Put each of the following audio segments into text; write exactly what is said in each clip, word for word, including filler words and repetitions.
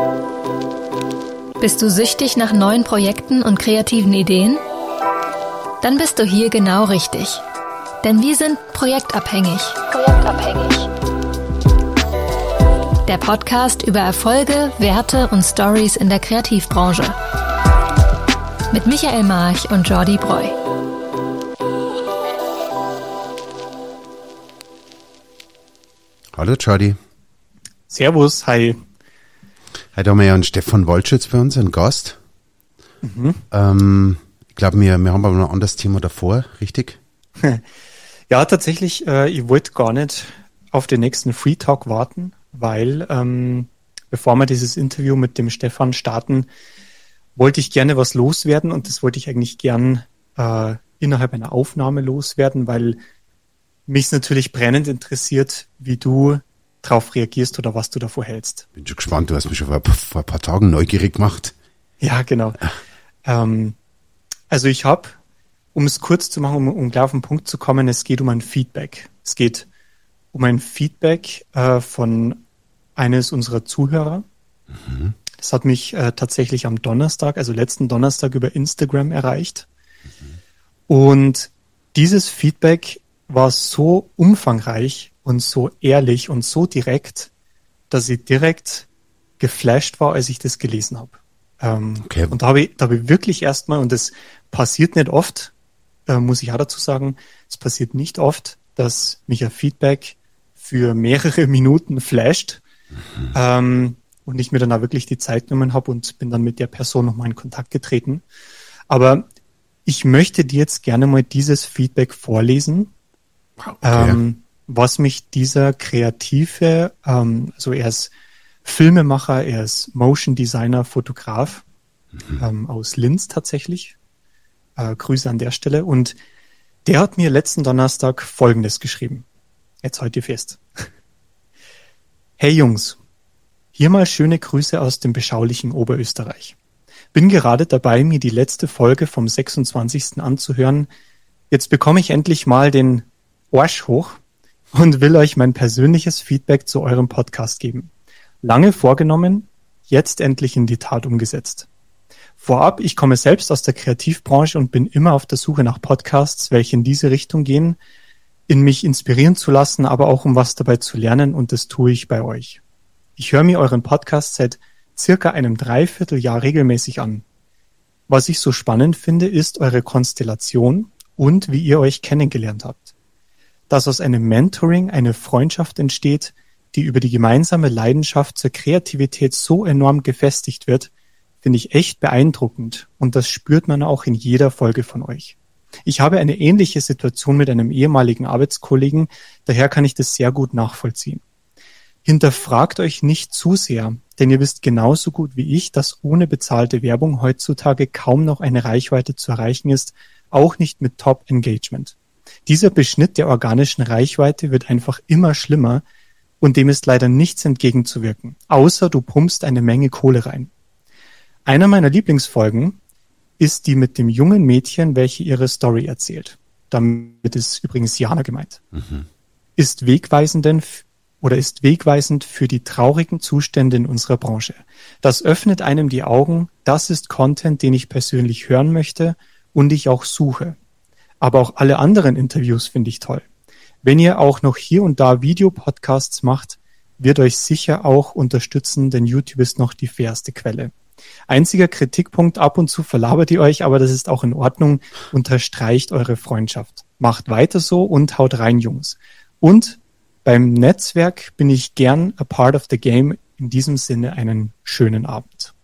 Bist du süchtig nach neuen Projekten und kreativen Ideen? Dann bist du hier genau richtig. Denn wir sind projektabhängig. Projektabhängig. Der Podcast über Erfolge, Werte und Stories in der Kreativbranche. Mit Michael March und Jordi Breu. Hallo Jordi. Servus, hi. Heute haben wir ja einen Stefan Wollschütz bei uns, einen Gast. Mhm. Ähm, ich glaube, wir, wir haben aber noch ein anderes Thema davor, richtig? Ja, tatsächlich, äh, ich wollte gar nicht auf den nächsten Free Talk warten, weil ähm, bevor wir dieses Interview mit dem Stefan starten, wollte ich gerne was loswerden und das wollte ich eigentlich gern äh, innerhalb einer Aufnahme loswerden, weil mich natürlich brennend interessiert, wie du drauf reagierst oder was du davor hältst. Bin schon gespannt, du hast mich schon vor, vor ein paar Tagen neugierig gemacht. Ja, genau. ähm, also ich habe, um es kurz zu machen, um, um gleich auf den Punkt zu kommen, es geht um ein Feedback. Es geht um ein Feedback äh, von eines unserer Zuhörer. Mhm. Das hat mich äh, tatsächlich am Donnerstag, also letzten Donnerstag über Instagram erreicht. Mhm. Und dieses Feedback war so umfangreich und so ehrlich und so direkt, dass ich direkt geflasht war, als ich das gelesen habe. Ähm, okay. Und da habe ich, da habe ich wirklich erstmal, und das passiert nicht oft, äh, muss ich auch dazu sagen, es passiert nicht oft, dass mich ein Feedback für mehrere Minuten flasht mhm. ähm, und ich mir dann auch wirklich die Zeit genommen habe und bin dann mit der Person nochmal in Kontakt getreten. Aber ich möchte dir jetzt gerne mal dieses Feedback vorlesen. Okay. Ähm, was mich dieser kreative, ähm, also er ist Filmemacher, er ist Motion Designer, Fotograf mhm. ähm, aus Linz tatsächlich. Äh, Grüße an der Stelle. Und der hat mir letzten Donnerstag Folgendes geschrieben. Jetzt halt ihr fest. Hey Jungs, hier mal schöne Grüße aus dem beschaulichen Oberösterreich. Bin gerade dabei, mir die letzte Folge vom sechsundzwanzigsten anzuhören. Jetzt bekomme ich endlich mal den Arsch hoch und will euch mein persönliches Feedback zu eurem Podcast geben. Lange vorgenommen, jetzt endlich in die Tat umgesetzt. Vorab, ich komme selbst aus der Kreativbranche und bin immer auf der Suche nach Podcasts, welche in diese Richtung gehen, in mich inspirieren zu lassen, aber auch um was dabei zu lernen, und das tue ich bei euch. Ich höre mir euren Podcast seit circa einem Dreivierteljahr regelmäßig an. Was ich so spannend finde, ist eure Konstellation und wie ihr euch kennengelernt habt. Dass aus einem Mentoring eine Freundschaft entsteht, die über die gemeinsame Leidenschaft zur Kreativität so enorm gefestigt wird, finde ich echt beeindruckend, und das spürt man auch in jeder Folge von euch. Ich habe eine ähnliche Situation mit einem ehemaligen Arbeitskollegen, daher kann ich das sehr gut nachvollziehen. Hinterfragt euch nicht zu sehr, denn ihr wisst genauso gut wie ich, dass ohne bezahlte Werbung heutzutage kaum noch eine Reichweite zu erreichen ist, auch nicht mit Top-Engagement. Dieser Beschnitt der organischen Reichweite wird einfach immer schlimmer und dem ist leider nichts entgegenzuwirken, außer du pumpst eine Menge Kohle rein. Einer meiner Lieblingsfolgen ist die mit dem jungen Mädchen, welche ihre Story erzählt. Damit ist übrigens Jana gemeint. Mhm. Ist wegweisenden oder ist wegweisend für die traurigen Zustände in unserer Branche. Das öffnet einem die Augen, das ist Content, den ich persönlich hören möchte und ich auch suche. Aber auch alle anderen Interviews finde ich toll. Wenn ihr auch noch hier und da Videopodcasts macht, wird euch sicher auch unterstützen, denn YouTube ist noch die fairste Quelle. Einziger Kritikpunkt, ab und zu verlabert ihr euch, aber das ist auch in Ordnung, unterstreicht eure Freundschaft. Macht weiter so und haut rein, Jungs. Und beim Netzwerk bin ich gern a part of the game. In diesem Sinne einen schönen Abend.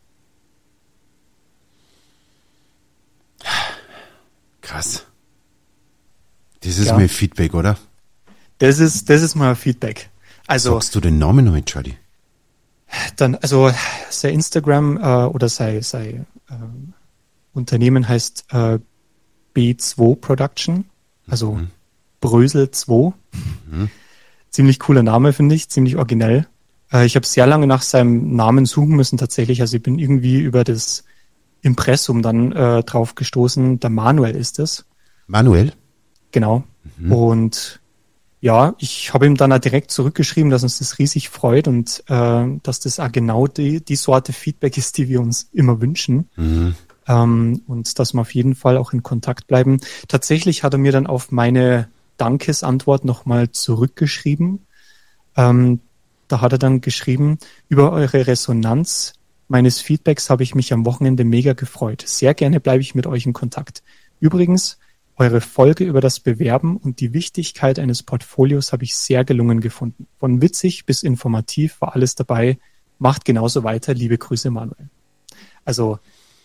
Krass. Das ist ja. mal Feedback, oder? Das ist, das ist mal Feedback. Also, sagst du den Namen noch, Jordi? Dann, also sein Instagram äh, oder sein, sein äh, Unternehmen heißt äh, B zwei Production, also mhm. Brösel zwei. Mhm. Ziemlich cooler Name, finde ich, ziemlich originell. Äh, ich habe sehr lange nach seinem Namen suchen müssen tatsächlich. Also ich bin irgendwie über das Impressum dann äh, drauf gestoßen. Der Manuel ist es. Manuel? Genau. Mhm. Und ja, ich habe ihm dann auch direkt zurückgeschrieben, dass uns das riesig freut und äh, dass das auch genau die, die Sorte Feedback ist, die wir uns immer wünschen. Mhm. Ähm, und dass wir auf jeden Fall auch in Kontakt bleiben. Tatsächlich hat er mir dann auf meine Dankesantwort nochmal zurückgeschrieben. Ähm, da hat er dann geschrieben, über eure Resonanz meines Feedbacks habe ich mich am Wochenende mega gefreut. Sehr gerne bleibe ich mit euch in Kontakt. Übrigens, eure Folge über das Bewerben und die Wichtigkeit eines Portfolios habe ich sehr gelungen gefunden. Von witzig bis informativ war alles dabei. Macht genauso weiter. Liebe Grüße, Manuel. Also,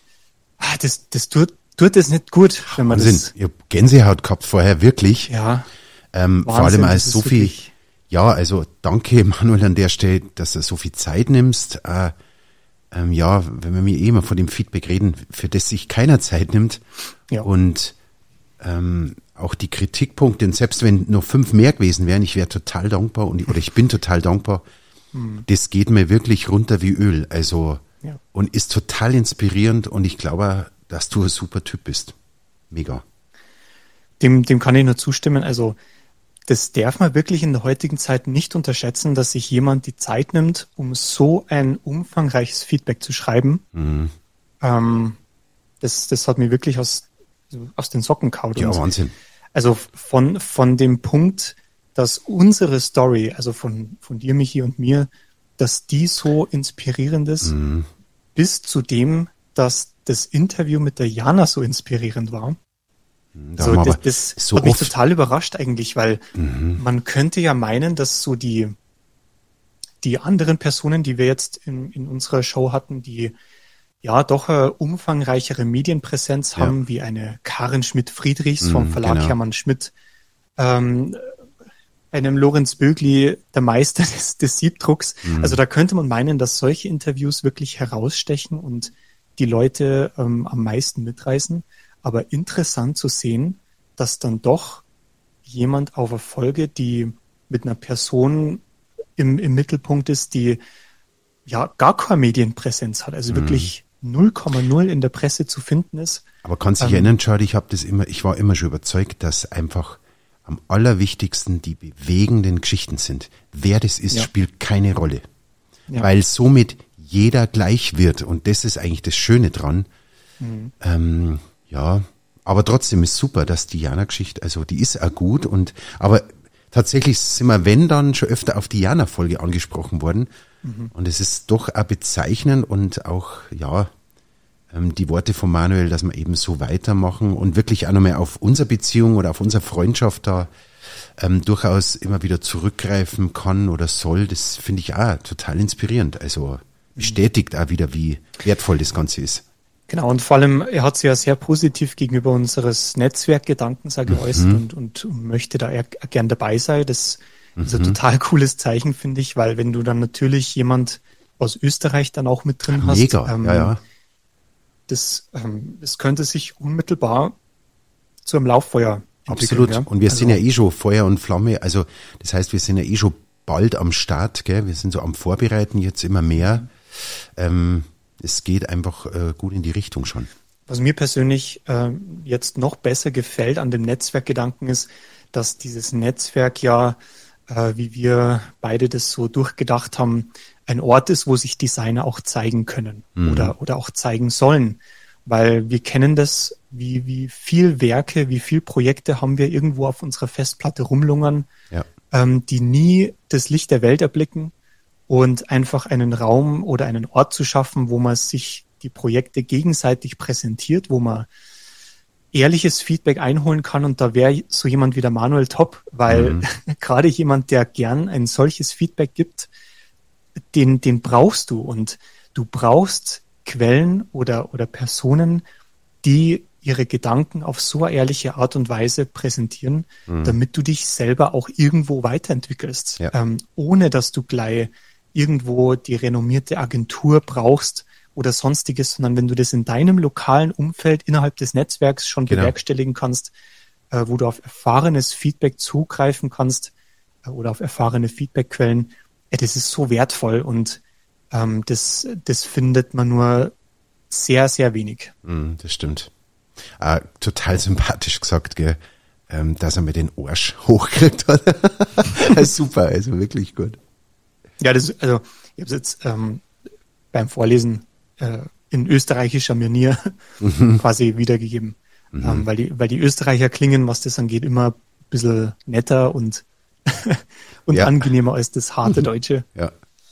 das, das tut, tut es nicht gut, wenn man Wahnsinn. das... Ich habe Gänsehaut gehabt vorher, wirklich. Ja. Ähm, Wahnsinn, vor allem als so viel... Wirklich... Ja, also danke, Manuel, an der Stelle, dass du so viel Zeit nimmst. Äh, ähm, ja, wenn wir mir eh immer von dem Feedback reden, für das sich keiner Zeit nimmt. Ja. Und ähm, auch die Kritikpunkte, und selbst wenn nur fünf mehr gewesen wären, ich wäre total dankbar und oder ich bin total dankbar. Hm. Das geht mir wirklich runter wie Öl. Also ja. Und ist total inspirierend und ich glaube, dass du ein super Typ bist. Mega. Dem, dem kann ich nur zustimmen. Also das darf man wirklich in der heutigen Zeit nicht unterschätzen, dass sich jemand die Zeit nimmt, um so ein umfangreiches Feedback zu schreiben. Mhm. Ähm, das, das hat mir wirklich aus, aus den Socken gehauen. Ja, Wahnsinn. Also von, von dem Punkt, dass unsere Story, also von, von dir, Michi, und mir, dass die so inspirierend ist, mhm. bis zu dem, dass das Interview mit der Jana so inspirierend war. Da so, das das so hat mich total überrascht eigentlich, weil mhm. man könnte ja meinen, dass so die, die anderen Personen, die wir jetzt in, in unserer Show hatten, die ja doch eine umfangreichere Medienpräsenz ja. haben, wie eine Karin Schmidt-Friedrichs mhm, vom Verlag genau. Hermann Schmidt, ähm, einem Lorenz Bögli, der Meister des, des Siebdrucks. Mhm. Also da könnte man meinen, dass solche Interviews wirklich herausstechen und die Leute ähm, am meisten mitreißen. Aber interessant zu sehen, dass dann doch jemand auf eine Folge, die mit einer Person im, im Mittelpunkt ist, die ja gar keine Medienpräsenz hat, also mhm. wirklich null Komma null in der Presse zu finden ist. Aber kannst du dich ähm, erinnern, Charlie, ich habe das immer, ich war immer schon überzeugt, dass einfach am allerwichtigsten die bewegenden Geschichten sind. Wer das ist, ja. spielt keine Rolle. Ja. Weil somit jeder gleich wird und das ist eigentlich das Schöne dran. Mhm. Ähm, Ja, aber trotzdem ist super, dass die Jana-Geschichte, also die ist auch gut und, aber tatsächlich sind wir, wenn dann, schon öfter auf die Jana-Folge angesprochen worden mhm. und es ist doch auch bezeichnend und auch, ja, ähm, die Worte von Manuel, dass wir eben so weitermachen und wirklich auch nochmal auf unsere Beziehung oder auf unsere Freundschaft da ähm, durchaus immer wieder zurückgreifen kann oder soll, das finde ich auch total inspirierend, also bestätigt auch wieder, wie wertvoll das Ganze ist. Genau, und vor allem, er hat sich ja sehr positiv gegenüber unseres Netzwerkgedankens geäußert mhm. und, und, und möchte da eher gern dabei sein. Das mhm. ist ein total cooles Zeichen, finde ich, weil wenn du dann natürlich jemand aus Österreich dann auch mit drin hast, Mega, ähm, ja, ja. Das, ähm, das könnte sich unmittelbar zu einem Lauffeuer entwickeln. Absolut, ja? und wir also, sind ja eh schon Feuer und Flamme, also das heißt, wir sind ja eh schon bald am Start, gell? Wir sind so am Vorbereiten jetzt immer mehr, ähm, es geht einfach äh, gut in die Richtung schon. Was mir persönlich äh, jetzt noch besser gefällt an dem Netzwerkgedanken ist, dass dieses Netzwerk ja, äh, wie wir beide das so durchgedacht haben, ein Ort ist, wo sich Designer auch zeigen können mhm. oder, oder auch zeigen sollen. Weil wir kennen das, wie, wie viel Werke, wie viel Projekte haben wir irgendwo auf unserer Festplatte rumlungern, ja. ähm, die nie das Licht der Welt erblicken. Und einfach einen Raum oder einen Ort zu schaffen, wo man sich die Projekte gegenseitig präsentiert, wo man ehrliches Feedback einholen kann. Und da wäre so jemand wie der Manuel top, weil mhm. gerade jemand, der gern ein solches Feedback gibt, den, den brauchst du. Und du brauchst Quellen oder, oder Personen, die ihre Gedanken auf so eine ehrliche Art und Weise präsentieren, mhm. damit du dich selber auch irgendwo weiterentwickelst, ja. ähm, ohne dass du gleich irgendwo die renommierte Agentur brauchst oder sonstiges, sondern wenn du das in deinem lokalen Umfeld innerhalb des Netzwerks schon genau. bewerkstelligen kannst, äh, wo du auf erfahrenes Feedback zugreifen kannst äh, oder auf erfahrene Feedbackquellen, äh, das ist so wertvoll und ähm, das, das findet man nur sehr, sehr wenig. Mm, das stimmt. Ah, total sympathisch gesagt, gell? ähm, dass er mir den Arsch hochkriegt hat. Super, also wirklich gut. Ja, das, also ich habe es jetzt ähm, beim Vorlesen äh, in österreichischer Manier mhm. quasi wiedergegeben. Mhm. Ähm, weil, die, weil die Österreicher klingen, was das angeht, immer ein bisschen netter und, und ja. angenehmer als das harte Deutsche. Ja.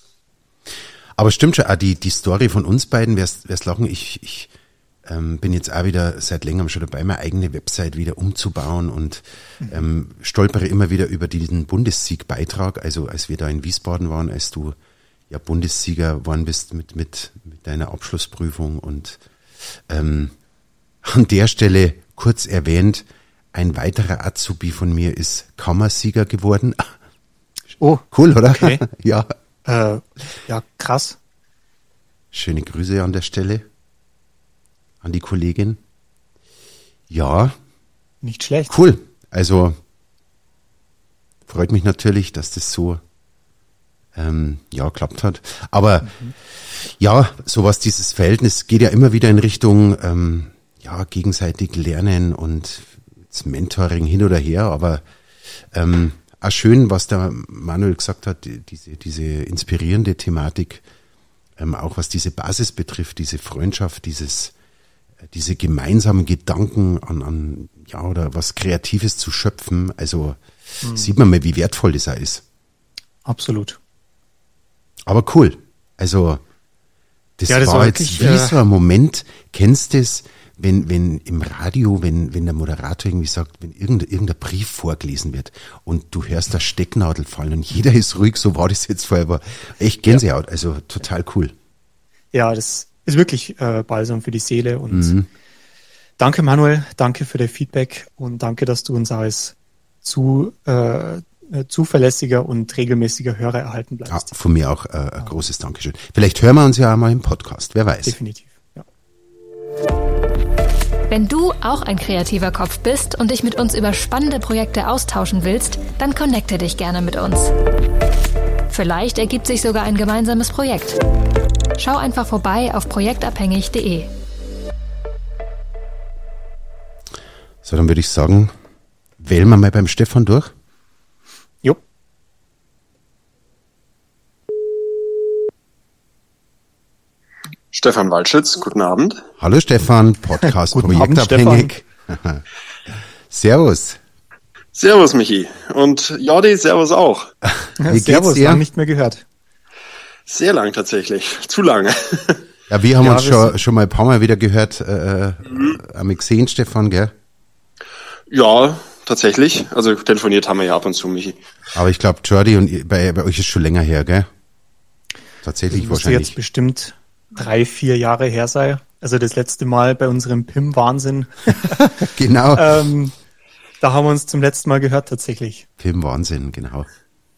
Aber stimmt schon, auch die, die Story von uns beiden, wer's, wer's lachen, ich, ich ähm, bin jetzt auch wieder seit längerem schon dabei, meine eigene Website wieder umzubauen und mhm. ähm, stolpere immer wieder über diesen Bundessiegbeitrag, also als wir da in Wiesbaden waren, als du ja Bundessieger geworden bist mit, mit, mit deiner Abschlussprüfung und ähm, an der Stelle kurz erwähnt, ein weiterer Azubi von mir ist Kammersieger geworden. Oh, cool, oder? Okay. Ja. Äh, ja, krass. Schöne Grüße an der Stelle an die Kollegin. Ja. Nicht schlecht. Cool. Also freut mich natürlich, dass das so ähm, ja klappt hat. Aber mhm. ja, sowas, dieses Verhältnis geht ja immer wieder in Richtung ähm, ja gegenseitig lernen und Mentoring hin oder her. Aber ähm, auch schön, was der Manuel gesagt hat, diese, diese inspirierende Thematik, ähm, auch was diese Basis betrifft, diese Freundschaft, dieses, diese gemeinsamen Gedanken an, an, ja, oder was Kreatives zu schöpfen. Also mhm. sieht man mal, wie wertvoll das auch ist. Absolut. Aber cool. Also, das, ja, das war war jetzt wirklich, wie äh, so ein Moment, kennst du das? Wenn, wenn im Radio, wenn, wenn der Moderator irgendwie sagt, wenn irgendein, irgendein Brief vorgelesen wird und du hörst da Stecknadel fallen und jeder ist ruhig, so war das jetzt vorher, aber echt Gänsehaut, ja. Also total cool. Ja, das ist wirklich äh, Balsam für die Seele und mhm. danke Manuel, danke für das Feedback und danke, dass du uns als zu, äh, zuverlässiger und regelmäßiger Hörer erhalten bleibst. Ja, von mir auch äh, ein ja. großes Dankeschön. Vielleicht hören wir uns ja einmal im Podcast, wer weiß. Definitiv, ja. Wenn du auch ein kreativer Kopf bist und dich mit uns über spannende Projekte austauschen willst, dann connecte dich gerne mit uns. Vielleicht ergibt sich sogar ein gemeinsames Projekt. Schau einfach vorbei auf projektabhängig punkt de. So, dann würde ich sagen, wählen wir mal beim Stefan durch. Jo. Stefan Waldschütz, guten Abend. Hallo Stefan, Podcast Projektabhängig. Servus. Servus Michi und Jordi, servus auch. Wie servus, geht's dir? Lang nicht mehr gehört. Sehr lang tatsächlich, zu lange. Ja, wir haben ja, uns schon, schon mal ein paar Mal wieder gehört, äh, mhm. haben wir gesehen, Stefan, gell? Ja, tatsächlich. Also telefoniert haben wir ja ab und zu, Michi. Aber ich glaube, Jordi, und ihr, bei, bei euch ist schon länger her, gell? Tatsächlich das wahrscheinlich. Jetzt bestimmt drei, vier Jahre her sei. Also das letzte Mal bei unserem P I M-Wahnsinn. Genau. ähm, da haben wir uns zum letzten Mal gehört tatsächlich. P I M-Wahnsinn, genau.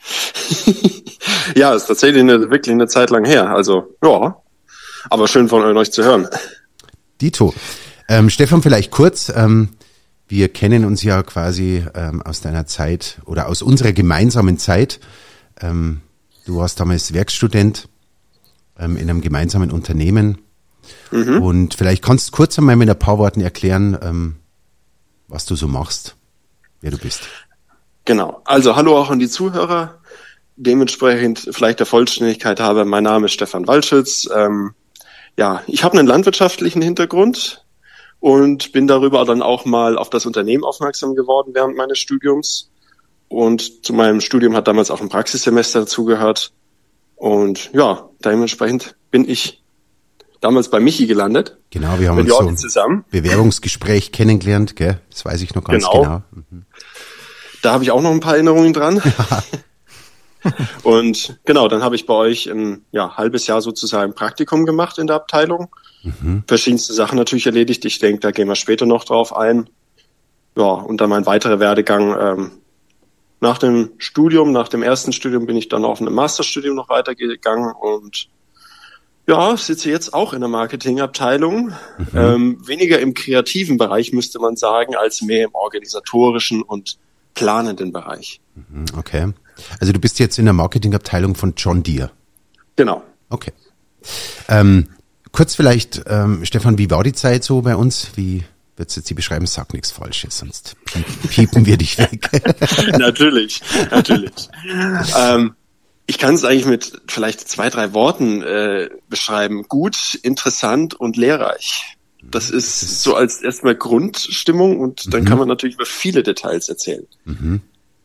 Ja, ist tatsächlich eine, wirklich eine Zeit lang her. Also, ja. Aber schön von euch zu hören. Dito. Ähm, Stefan, vielleicht kurz. Ähm, wir kennen uns ja quasi ähm, aus deiner Zeit oder aus unserer gemeinsamen Zeit. Ähm, du warst damals Werkstudent ähm, in einem gemeinsamen Unternehmen. Mhm. Und vielleicht kannst du kurz einmal mit ein paar Worten erklären, ähm, was du so machst, wer du bist. Genau. Also hallo auch an die Zuhörer. Dementsprechend vielleicht der Vollständigkeit halber, mein Name ist Stefan Waldschütz. Ähm, ja, ich habe einen landwirtschaftlichen Hintergrund und bin darüber dann auch mal auf das Unternehmen aufmerksam geworden während meines Studiums. Und zu meinem Studium hat damals auch ein Praxissemester dazugehört. Und ja, dementsprechend bin ich damals bei Michi gelandet. Genau, wir haben uns so ein zusammen. Bewerbungsgespräch kennengelernt, gell? Das weiß ich noch ganz genau. genau. Mhm. Da habe ich auch noch ein paar Erinnerungen dran. Ja. Und genau, dann habe ich bei euch ein ja, halbes Jahr sozusagen Praktikum gemacht in der Abteilung. Mhm. Verschiedenste Sachen natürlich erledigt. Ich denke, da gehen wir später noch drauf ein. Ja, und dann mein weiterer Werdegang. Ähm, nach dem Studium, nach dem ersten Studium bin ich dann auf einem Masterstudium noch weitergegangen und ja, sitze jetzt auch in der Marketingabteilung. Mhm. Ähm, weniger im kreativen Bereich, müsste man sagen, als mehr im organisatorischen und planenden Bereich. Okay. Also du bist jetzt in der Marketingabteilung von John Deere. Genau. Okay. Ähm, kurz vielleicht, ähm, Stefan, wie war die Zeit so bei uns? Wie, Wird jetzt Sie beschreiben, sag nichts Falsches, sonst piepen wir dich weg. Natürlich, natürlich. ähm, ich kann es eigentlich mit vielleicht zwei, drei Worten äh, beschreiben. Gut, interessant und lehrreich. Das ist, das ist so als erstmal Grundstimmung und dann mhm. kann man natürlich über viele Details erzählen. Mhm.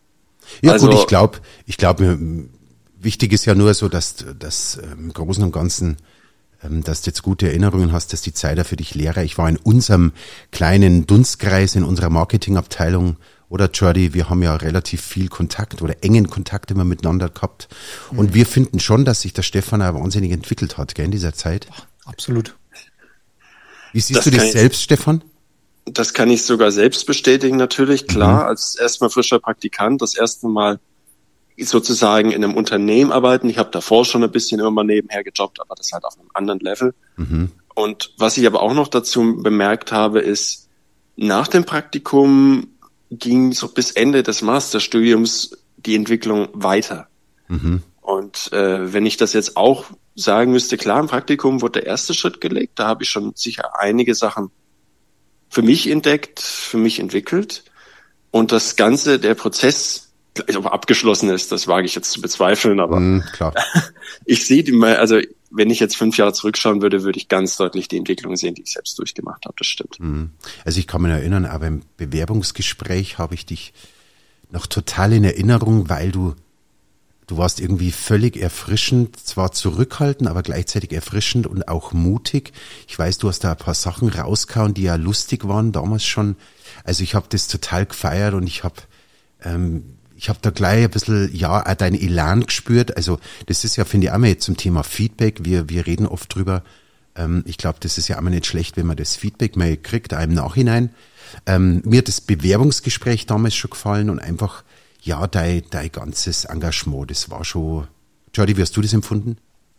Ja also, gut, ich glaube, ich glaube, wichtig ist ja nur so, dass, dass im Großen und Ganzen, dass du jetzt gute Erinnerungen hast, dass die Zeit da für dich lehrreich war. In unserem kleinen Dunstkreis, in unserer Marketingabteilung, oder Jordi, wir haben ja relativ viel Kontakt oder engen Kontakt immer miteinander gehabt. Und mhm. wir finden schon, dass sich der Stefan auch wahnsinnig entwickelt hat, gell, in dieser Zeit. Absolut. Wie siehst das du das selbst, ich, Stefan? Das kann ich sogar selbst bestätigen, natürlich. Klar, mhm. als erstmal frischer Praktikant, das erste Mal sozusagen in einem Unternehmen arbeiten. Ich habe davor schon ein bisschen immer mal nebenher gejobbt, aber das halt auf einem anderen Level. Mhm. Und was ich aber auch noch dazu bemerkt habe, ist, nach dem Praktikum ging so bis Ende des Masterstudiums die Entwicklung weiter. Mhm. Und äh, wenn ich das jetzt auch sagen müsste, klar, im Praktikum wurde der erste Schritt gelegt. Da habe ich schon sicher einige Sachen für mich entdeckt, für mich entwickelt. Und das Ganze, der Prozess, ob er abgeschlossen ist, das wage ich jetzt zu bezweifeln. Aber mm, klar. ich sehe die mal, also wenn ich jetzt fünf Jahre zurückschauen würde, würde ich ganz deutlich die Entwicklung sehen, die ich selbst durchgemacht habe. Das stimmt. Also ich kann mich erinnern, aber im Bewerbungsgespräch habe ich dich noch total in Erinnerung, weil du Du warst irgendwie völlig erfrischend, zwar zurückhaltend, aber gleichzeitig erfrischend und auch mutig. Ich weiß, du hast da ein paar Sachen rausgehauen, die ja lustig waren damals schon. Also ich habe das total gefeiert und ich habe ähm, ich habe da gleich ein bisschen, ja, auch deinen Elan gespürt. Also das ist ja, finde ich, auch mal jetzt zum Thema Feedback. Wir wir reden oft drüber. Ähm, ich glaube, das ist ja auch mal nicht schlecht, wenn man das Feedback mal kriegt, auch im Nachhinein. Ähm, mir hat das Bewerbungsgespräch damals schon gefallen und einfach ja, dein, dein ganzes Engagement, das war schon... Jordi, wie hast du das empfunden?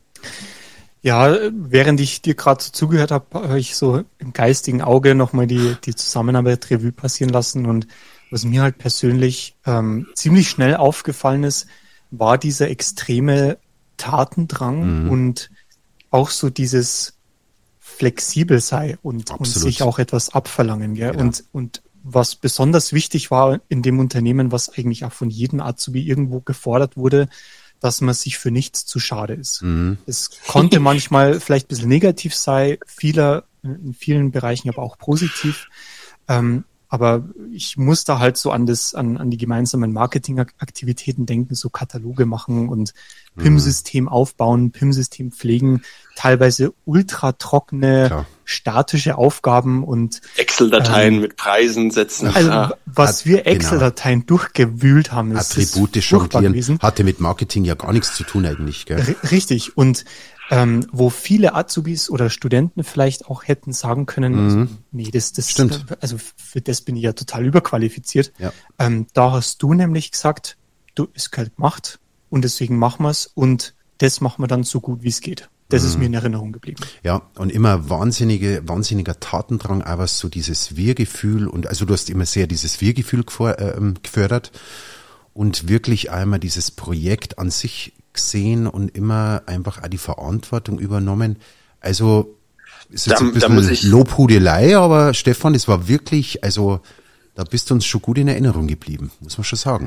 Ja, während ich dir gerade so zugehört habe, habe ich so im geistigen Auge nochmal die, die Zusammenarbeit Revue passieren lassen. Und was mir halt persönlich ähm, ziemlich schnell aufgefallen ist, war dieser extreme Tatendrang mhm. und auch so dieses flexibel sei und, und sich auch etwas abverlangen. Gell? Genau. Und, und was besonders wichtig war in dem Unternehmen, was eigentlich auch von jedem Azubi irgendwo gefordert wurde, dass man sich für nichts zu schade ist. Mhm. Es konnte manchmal vielleicht ein bisschen negativ sein, vieler, in vielen Bereichen aber auch positiv. Ähm, aber ich muss da halt so an das, an, an die gemeinsamen Marketingaktivitäten denken, so Kataloge machen und mhm. P I M-System aufbauen, P I M-System pflegen, teilweise ultra trockene, Klar. statische Aufgaben und Excel-Dateien ähm, mit Preisen setzen. Also ah, was hat, wir Excel-Dateien genau. durchgewühlt haben, ist Attribute jonglieren, hatte mit Marketing ja gar nichts zu tun eigentlich. Gell? R- richtig. Und ähm, wo viele Azubis oder Studenten vielleicht auch hätten sagen können, mhm. also, nee, das, das, Stimmt. also für das bin ich ja total überqualifiziert. Ja. Ähm, da hast du nämlich gesagt, du, es gehört gemacht und deswegen machen wir es und das machen wir dann so gut, wie es geht. Das mhm. ist mir in Erinnerung geblieben. Ja, und immer wahnsinnige, wahnsinniger Tatendrang, aber so dieses Wir-Gefühl und also du hast immer sehr dieses Wir-Gefühl gefördert und wirklich einmal dieses Projekt an sich gesehen und immer einfach auch die Verantwortung übernommen. Also ist jetzt da, ein bisschen ich, Lobhudelei, aber Stefan, es war wirklich, also da bist du uns schon gut in Erinnerung geblieben, muss man schon sagen.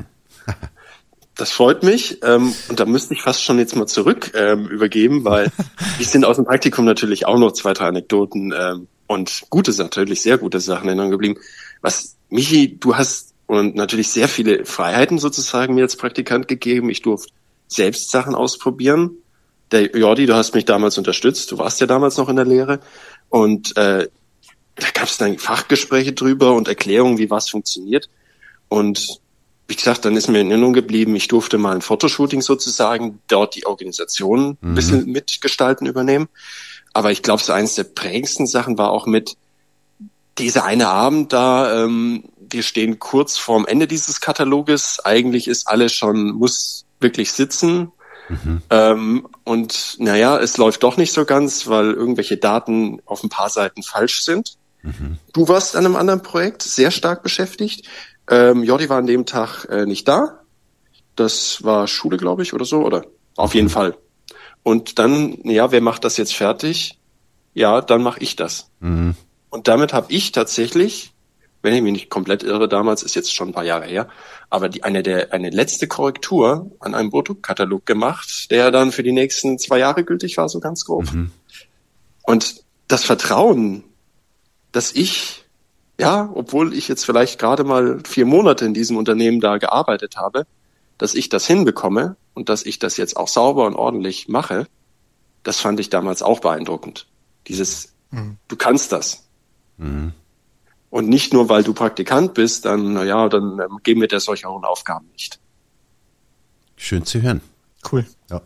Das freut mich ähm, und da müsste ich fast schon jetzt mal zurück ähm, übergeben, weil ich sind aus dem Praktikum natürlich auch noch zwei, drei Anekdoten ähm, und gute Sachen, natürlich sehr gute Sachen in Erinnerung geblieben. Was, Michi, du hast und natürlich sehr viele Freiheiten sozusagen mir als Praktikant gegeben. Ich durfte selbst Sachen ausprobieren. Der Jordi, du hast mich damals unterstützt, du warst ja damals noch in der Lehre und äh, da gab es dann Fachgespräche drüber und Erklärungen, wie was funktioniert und wie gesagt, dann ist mir in Erinnerung geblieben, ich durfte mal ein Fotoshooting sozusagen, dort die Organisation ein bisschen mhm. mitgestalten, übernehmen. Aber ich glaube, so eines der prägendsten Sachen war auch mit dieser eine Abend da, ähm, wir stehen kurz vorm Ende dieses Kataloges, eigentlich ist alles schon, muss wirklich sitzen. Mhm. Ähm, und naja, es läuft doch nicht so ganz, weil irgendwelche Daten auf ein paar Seiten falsch sind. Mhm. Du warst an einem anderen Projekt sehr stark beschäftigt. Ähm, Jordi war an dem Tag äh, nicht da. Das war Schule, glaube ich, oder so, oder? Auf jeden Fall. Und dann, ja, wer macht das jetzt fertig? Ja, dann mache ich das. Mhm. Und Und damit habe ich tatsächlich, wenn ich mich nicht komplett irre, damals ist jetzt schon ein paar Jahre her, aber die, eine der eine letzte Korrektur an einem Produktkatalog gemacht, der dann für die nächsten zwei Jahre gültig war, so ganz grob. Mhm. Und das Vertrauen, dass ich, ja, obwohl ich jetzt vielleicht gerade mal vier Monate in diesem Unternehmen da gearbeitet habe, dass ich das hinbekomme und dass ich das jetzt auch sauber und ordentlich mache, das fand ich damals auch beeindruckend. Dieses, mhm. du kannst das. Mhm. Und nicht nur, weil du Praktikant bist, dann, naja, dann ähm, geben wir dir solche hohen Aufgaben nicht. Schön zu hören. Cool. Ja.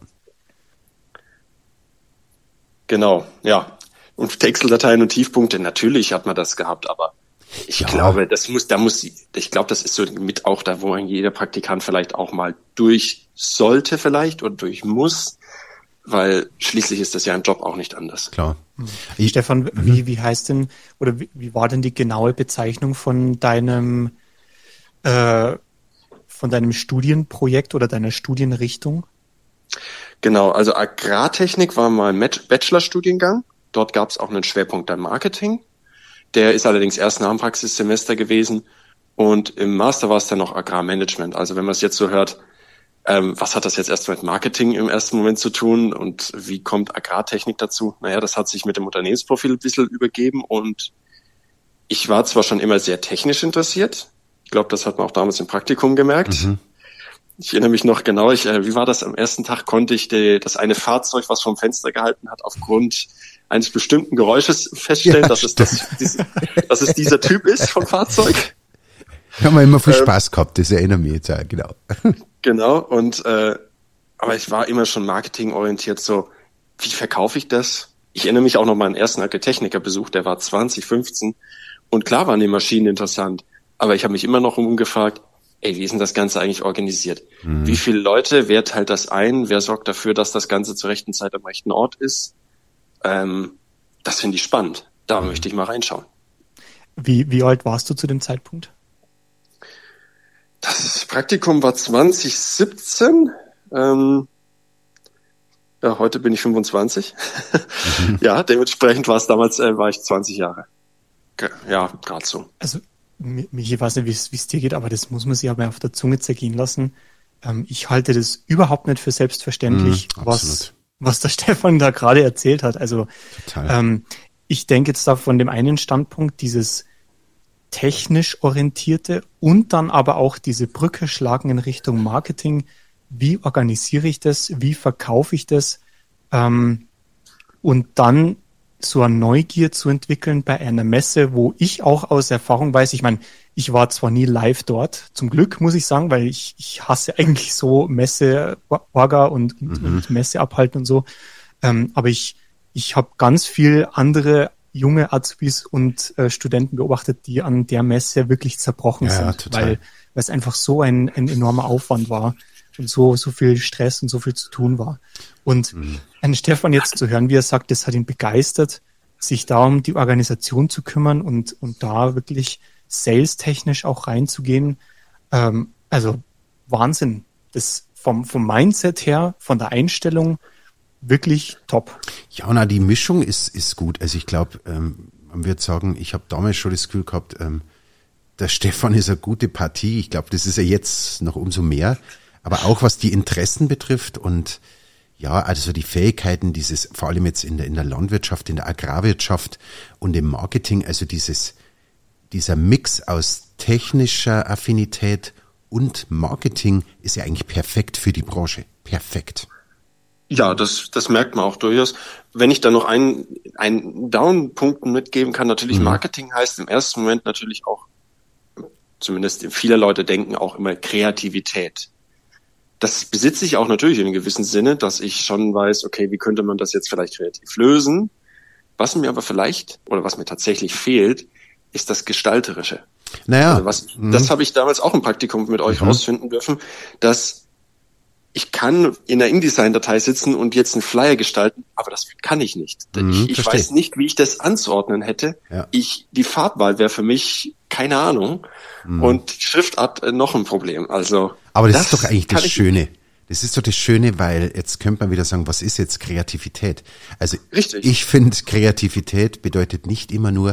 Genau, ja. Und Excel-Dateien und Tiefpunkte, natürlich hat man das gehabt, aber ich ja. glaube, das muss, da muss, ich glaube, das ist so mit auch da, wo jeder Praktikant vielleicht auch mal durch sollte vielleicht oder durch muss, weil schließlich ist das ja ein Job auch nicht anders. Klar. Ich, Stefan, mhm. wie, wie heißt denn, oder wie, wie war denn die genaue Bezeichnung von deinem, äh, von deinem Studienprojekt oder deiner Studienrichtung? Genau, also Agrartechnik war mal ein Bachelorstudiengang. Dort gab es auch einen Schwerpunkt an Marketing. Der ist allerdings erst nach dem Praxissemester gewesen. Und im Master war es dann noch Agrarmanagement. Also wenn man es jetzt so hört, ähm, was hat das jetzt erst mit Marketing im ersten Moment zu tun und wie kommt Agrartechnik dazu? Naja, das hat sich mit dem Unternehmensprofil ein bisschen übergeben und ich war zwar schon immer sehr technisch interessiert. Ich glaube, das hat man auch damals im Praktikum gemerkt. Mhm. Ich erinnere mich noch genau, ich, äh, wie war das? Am ersten Tag konnte ich die, das eine Fahrzeug, was vom Fenster gehalten hat, aufgrund eines bestimmten Geräusches feststellen, ja, dass, es das, diese, dass es dieser Typ ist vom Fahrzeug. Haben wir immer viel ähm, Spaß gehabt, das erinnert mich jetzt auch, genau. Genau, und äh, aber ich war immer schon marketingorientiert, so, wie verkaufe ich das? Ich erinnere mich auch noch mal an den ersten Agritechniker-Besuch, der war zwanzig fünfzehn und klar waren die Maschinen interessant, aber ich habe mich immer noch umgefragt, ey, wie ist denn das Ganze eigentlich organisiert? Mhm. Wie viele Leute, wer teilt das ein? Wer sorgt dafür, dass das Ganze zur rechten Zeit am rechten Ort ist? Ähm, das finde ich spannend. Da mhm. möchte ich mal reinschauen. Wie, wie alt warst du zu dem Zeitpunkt? Das Praktikum war zwanzig siebzehn. Ähm, ja, heute bin ich fünfundzwanzig. Mhm. Ja, dementsprechend war es damals, äh, war ich zwanzig Jahre. Ja, gerade so. Also, ich weiß nicht, wie es dir geht, aber das muss man sich aber auf der Zunge zergehen lassen. Ähm, ich halte das überhaupt nicht für selbstverständlich, mhm, was, was der Stefan da gerade erzählt hat. Also, ähm, ich denke jetzt da von dem einen Standpunkt, dieses technisch orientierte und dann aber auch diese Brücke schlagen in Richtung Marketing. Wie organisiere ich das? Wie verkaufe ich das? Ähm, und dann so eine Neugier zu entwickeln bei einer Messe, wo ich auch aus Erfahrung weiß, ich meine, ich war zwar nie live dort, zum Glück muss ich sagen, weil ich, ich hasse eigentlich so Messe-Orga und, mhm. und Messe abhalten und so, ähm, aber ich, ich habe ganz viel andere junge Azubis und äh, Studenten beobachtet, die an der Messe wirklich zerbrochen ja, sind, total. weil weil es einfach so ein, ein enormer Aufwand war und so so viel Stress und so viel zu tun war. Und mhm. einen Stefan jetzt zu hören, wie er sagt, das hat ihn begeistert, sich da um die Organisation zu kümmern und und da wirklich sales-technisch auch reinzugehen. Ähm, also Wahnsinn. Das vom vom Mindset her, von der Einstellung wirklich top. Ja, na, die Mischung ist ist gut. Also ich glaube, ähm, man wird sagen, ich habe damals schon das Gefühl gehabt, ähm, der Stefan ist eine gute Partie. Ich glaube, das ist er jetzt noch umso mehr. Aber auch was die Interessen betrifft und ja, also die Fähigkeiten, dieses, vor allem jetzt in der in der Landwirtschaft, in der Agrarwirtschaft und im Marketing, also dieses dieser Mix aus technischer Affinität und Marketing ist ja eigentlich perfekt für die Branche. Perfekt. Ja, das, das merkt man auch durchaus. Wenn ich da noch einen, einen Down-Punkt mitgeben kann, natürlich mhm. Marketing heißt im ersten Moment natürlich auch, zumindest viele Leute denken auch immer Kreativität. Das besitze ich auch natürlich in einem gewissen Sinne, dass ich schon weiß, okay, wie könnte man das jetzt vielleicht kreativ lösen? Was mir aber vielleicht, oder was mir tatsächlich fehlt, ist das Gestalterische. Naja. Also was, mhm. Das habe ich damals auch im Praktikum mit euch mhm. rausfinden dürfen, dass ich kann in der InDesign-Datei sitzen und jetzt einen Flyer gestalten, aber das kann ich nicht. Mhm, ich ich weiß nicht, wie ich das anzuordnen hätte. Ja. Ich, die Farbwahl wäre für mich keine Ahnung. Mhm. Und Schriftart äh, noch ein Problem. Also, aber das, das ist doch eigentlich das Schöne. Das ist doch das Schöne, weil jetzt könnte man wieder sagen, was ist jetzt Kreativität? Also Richtig. Ich finde, Kreativität bedeutet nicht immer nur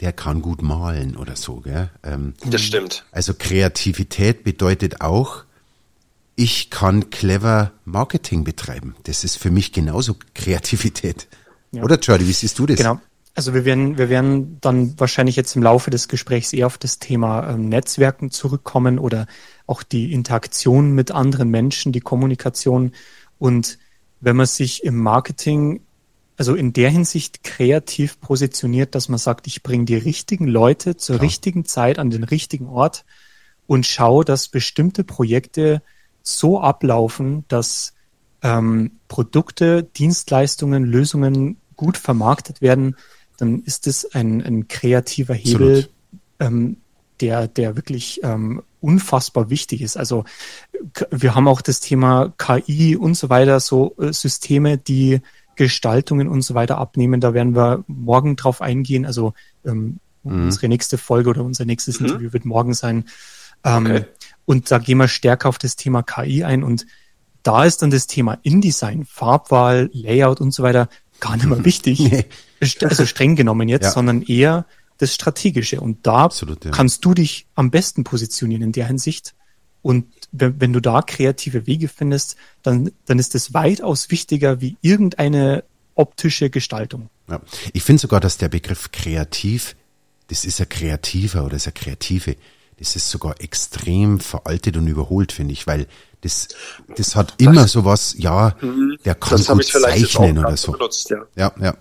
der kann gut malen oder so, gell? Ähm, das stimmt. Also Kreativität bedeutet auch, ich kann clever Marketing betreiben. Das ist für mich genauso Kreativität. Ja. Oder Jordi, wie siehst du das? Genau. Also wir werden, wir werden dann wahrscheinlich jetzt im Laufe des Gesprächs eher auf das Thema ähm, Netzwerken zurückkommen oder auch die Interaktion mit anderen Menschen, die Kommunikation. Und wenn man sich im Marketing, also in der Hinsicht kreativ positioniert, dass man sagt, ich bringe die richtigen Leute zur Klar. richtigen Zeit an den richtigen Ort und schaue, dass bestimmte Projekte so ablaufen, dass ähm, Produkte, Dienstleistungen, Lösungen gut vermarktet werden, dann ist es ein, ein kreativer Hebel, ähm, der, der wirklich ähm, unfassbar wichtig ist. Also k- wir haben auch das Thema K I und so weiter, so äh, Systeme, die Gestaltungen und so weiter abnehmen. Da werden wir morgen drauf eingehen. Also ähm, mhm. unsere nächste Folge oder unser nächstes mhm. Interview wird morgen sein. Ähm, okay. Und da gehen wir stärker auf das Thema K I ein. Und da ist dann das Thema InDesign, Farbwahl, Layout und so weiter gar nicht mehr wichtig. Nee. Also streng genommen jetzt, ja. sondern eher das Strategische. Und da Absolut, ja. kannst du dich am besten positionieren in der Hinsicht. Und wenn, wenn du da kreative Wege findest, dann, dann ist das weitaus wichtiger wie irgendeine optische Gestaltung. Ja. Ich finde sogar, dass der Begriff kreativ, das ist ein Kreativer oder ist ein Kreative, das ist sogar extrem veraltet und überholt, finde ich, weil das, das hat immer sowas, ja, der kann das gut zeichnen oder so. Benutzt, ja. ja, ja.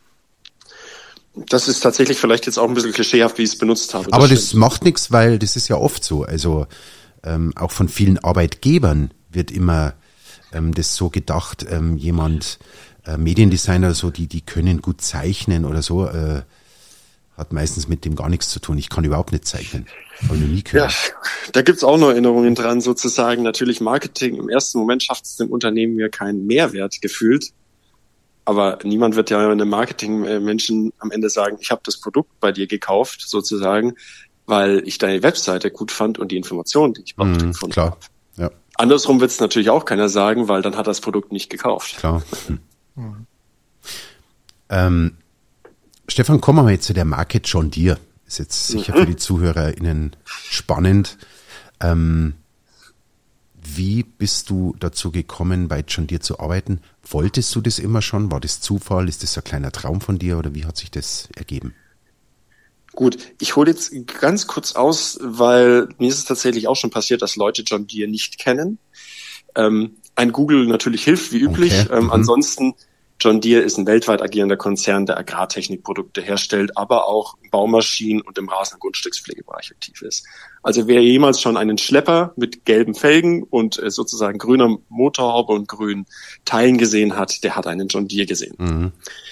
Das ist tatsächlich vielleicht jetzt auch ein bisschen klischeehaft, wie ich es benutzt habe. Aber das, das macht nichts, weil das ist ja oft so. Also ähm, auch von vielen Arbeitgebern wird immer ähm, das so gedacht, ähm, jemand, äh, Mediendesigner oder so, die, die können gut zeichnen oder so, äh, hat meistens mit dem gar nichts zu tun. Ich kann überhaupt nicht zeichnen. Habe noch nie gehört. Ja, da gibt's auch noch Erinnerungen dran, sozusagen. Natürlich Marketing. Im ersten Moment schafft es dem Unternehmen ja keinen Mehrwert gefühlt. Aber niemand wird ja einem Marketing-Menschen am Ende sagen, ich habe das Produkt bei dir gekauft, sozusagen, weil ich deine Webseite gut fand und die Informationen, die ich mhm, gefunden habe. Ja. Andersrum wird es natürlich auch keiner sagen, weil dann hat er das Produkt nicht gekauft. Klar. Mhm. ähm, Stefan, kommen wir mal jetzt zu der Marke John Deere. Ist jetzt sicher mhm. für die ZuhörerInnen spannend. Ähm, wie bist du dazu gekommen, bei John Deere zu arbeiten? Wolltest du das immer schon? War das Zufall? Ist das ein kleiner Traum von dir oder wie hat sich das ergeben? Gut, ich hole jetzt ganz kurz aus, weil mir ist es tatsächlich auch schon passiert, dass Leute John Deere nicht kennen. Ähm, ein Google natürlich hilft, wie üblich. Okay. Ähm, mhm. Ansonsten, John Deere ist ein weltweit agierender Konzern, der Agrartechnikprodukte herstellt, aber auch Baumaschinen und im Rasen- und Grundstückspflegebereich aktiv ist. Also wer jemals schon einen Schlepper mit gelben Felgen und äh, sozusagen grüner Motorhaube und grünen Teilen gesehen hat, der hat einen John Deere gesehen. Mhm.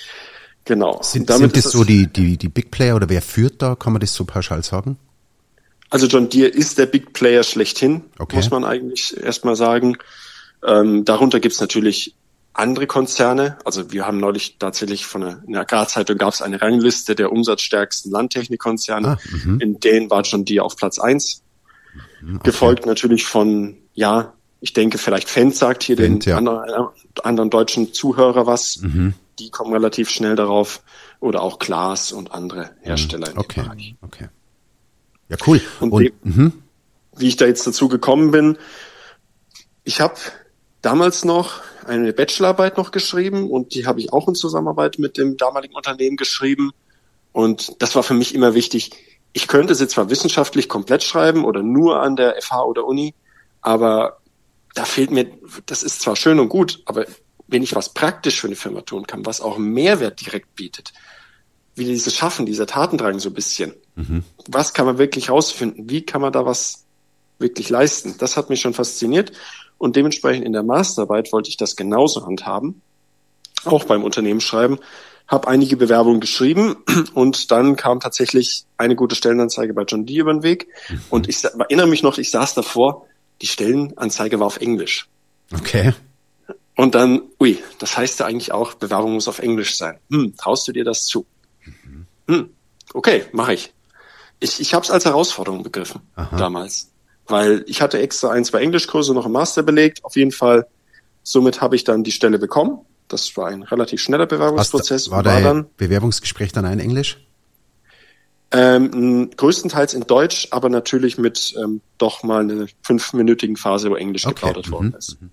Genau. Sind, sind das so die, die, die Big Player oder wer führt da? Kann man das so pauschal sagen? Also John Deere ist der Big Player schlechthin, okay. muss man eigentlich erstmal sagen. Ähm, darunter gibt's natürlich andere Konzerne. Also wir haben neulich tatsächlich von einer, in der Agrarzeitung gab es eine Rangliste der umsatzstärksten Landtechnikkonzerne. Ah, in denen war John Deere auf Platz eins. Okay. Gefolgt natürlich von, ja, ich denke vielleicht Fendt sagt hier Fendt, den ja. anderen, anderen deutschen Zuhörer was. Mhm. Die kommen relativ schnell darauf. Oder auch Glas und andere Hersteller in okay. dem Bereich. Okay. Ja, cool. Und, und dem, mhm. wie ich da jetzt dazu gekommen bin, ich habe damals noch eine Bachelorarbeit noch geschrieben und die habe ich auch in Zusammenarbeit mit dem damaligen Unternehmen geschrieben. Und das war für mich immer wichtig. Ich könnte sie zwar wissenschaftlich komplett schreiben oder nur an der F H oder Uni, aber da fehlt mir, das ist zwar schön und gut, aber wenn ich was praktisch für eine Firma tun kann, was auch einen Mehrwert direkt bietet, wie dieses Schaffen, dieser Tatendrang so ein bisschen, mhm. was kann man wirklich rausfinden, wie kann man da was wirklich leisten, das hat mich schon fasziniert. Und dementsprechend in der Masterarbeit wollte ich das genauso handhaben, auch beim Unternehmensschreiben, habe einige Bewerbungen geschrieben und dann kam tatsächlich eine gute Stellenanzeige bei John Deere über den Weg. Mhm. Und ich erinnere mich noch, ich saß davor, die Stellenanzeige war auf Englisch. Okay. Und dann, ui, das heißt ja eigentlich auch, Bewerbung muss auf Englisch sein. Hm, traust du dir das zu? Mhm. Hm, okay, mache ich. Ich, ich habe es als Herausforderung begriffen, Aha. damals. Weil ich hatte extra ein, zwei Englischkurse noch im Master belegt, auf jeden Fall. Somit habe ich dann die Stelle bekommen. Das war ein relativ schneller Bewerbungsprozess. Hast, war, war dein Bewerbungsgespräch dann ein Englisch? Ähm, größtenteils in Deutsch, aber natürlich mit ähm, doch mal einer fünfminütigen Phase, wo Englisch okay. geplaudert worden mhm. ist.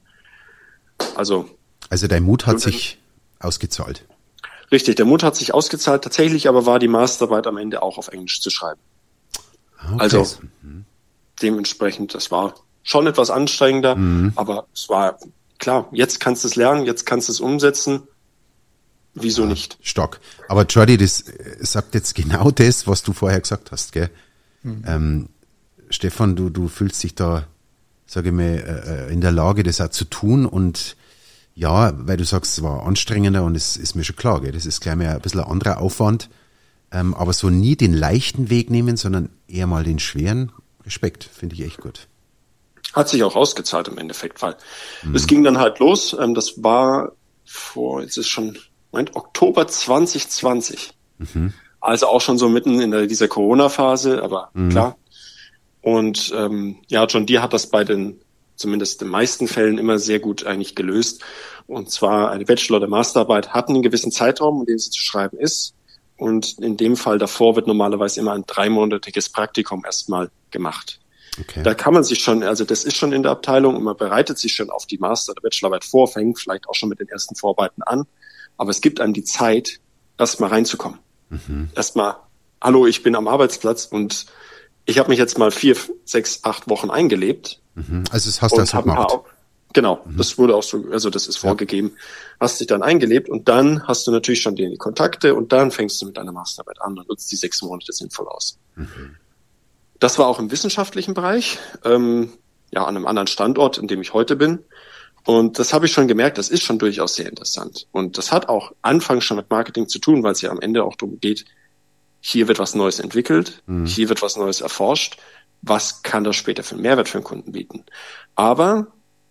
Also, also dein Mut hat sich ausgezahlt. Richtig, der Mut hat sich ausgezahlt. Tatsächlich aber war die Masterarbeit am Ende auch auf Englisch zu schreiben. Okay. Also mhm. dementsprechend, das war schon etwas anstrengender, mhm. aber es war klar, jetzt kannst du es lernen, jetzt kannst du es umsetzen. Wieso ja, nicht? Stark. Aber Jordi, das sagt jetzt genau das, was du vorher gesagt hast, gell? Mhm. Ähm, Stefan, du, du fühlst dich da, sage ich mal, in der Lage, das auch zu tun und ja, weil du sagst, es war anstrengender und es ist mir schon klar, gell? Das ist gleich mal ein bisschen ein anderer Aufwand, ähm, aber so nie den leichten Weg nehmen, sondern eher mal den schweren. Respekt, finde ich echt gut. Hat sich auch ausgezahlt im Endeffekt, weil mhm. es ging dann halt los, ähm, das war vor, jetzt ist schon Moment, Oktober zwanzig zwanzig. Mhm. Also auch schon so mitten in der, dieser Corona-Phase, aber mhm. klar. Und ähm, ja, John Deere hat das bei den, zumindest in den meisten Fällen, immer sehr gut eigentlich gelöst. Und zwar eine Bachelor- oder Masterarbeit hat einen gewissen Zeitraum, in dem sie zu schreiben ist. Und in dem Fall davor wird normalerweise immer ein dreimonatiges Praktikum erstmal gemacht. Okay. Da kann man sich schon, also das ist schon in der Abteilung und man bereitet sich schon auf die Master- oder Bachelorarbeit vor, fängt vielleicht auch schon mit den ersten Vorarbeiten an. Aber es gibt einem die Zeit, erstmal reinzukommen. Mhm. Erstmal, hallo, ich bin am Arbeitsplatz und ich habe mich jetzt mal vier, sechs, acht Wochen eingelebt. Mhm. Also das hast du das gemacht. Auch, genau, mhm. das wurde auch so, also das ist vorgegeben. Ja. Hast dich dann eingelebt und dann hast du natürlich schon die Kontakte und dann fängst du mit deiner Masterarbeit an und nutzt die sechs Monate sinnvoll aus. Mhm. Das war auch im wissenschaftlichen Bereich, ähm, ja, an einem anderen Standort, in dem ich heute bin. Und das habe ich schon gemerkt, das ist schon durchaus sehr interessant. Und das hat auch anfangs schon mit Marketing zu tun, weil es ja am Ende auch darum geht, hier wird was Neues entwickelt, mhm. hier wird was Neues erforscht. Was kann das später für einen Mehrwert für den Kunden bieten? Aber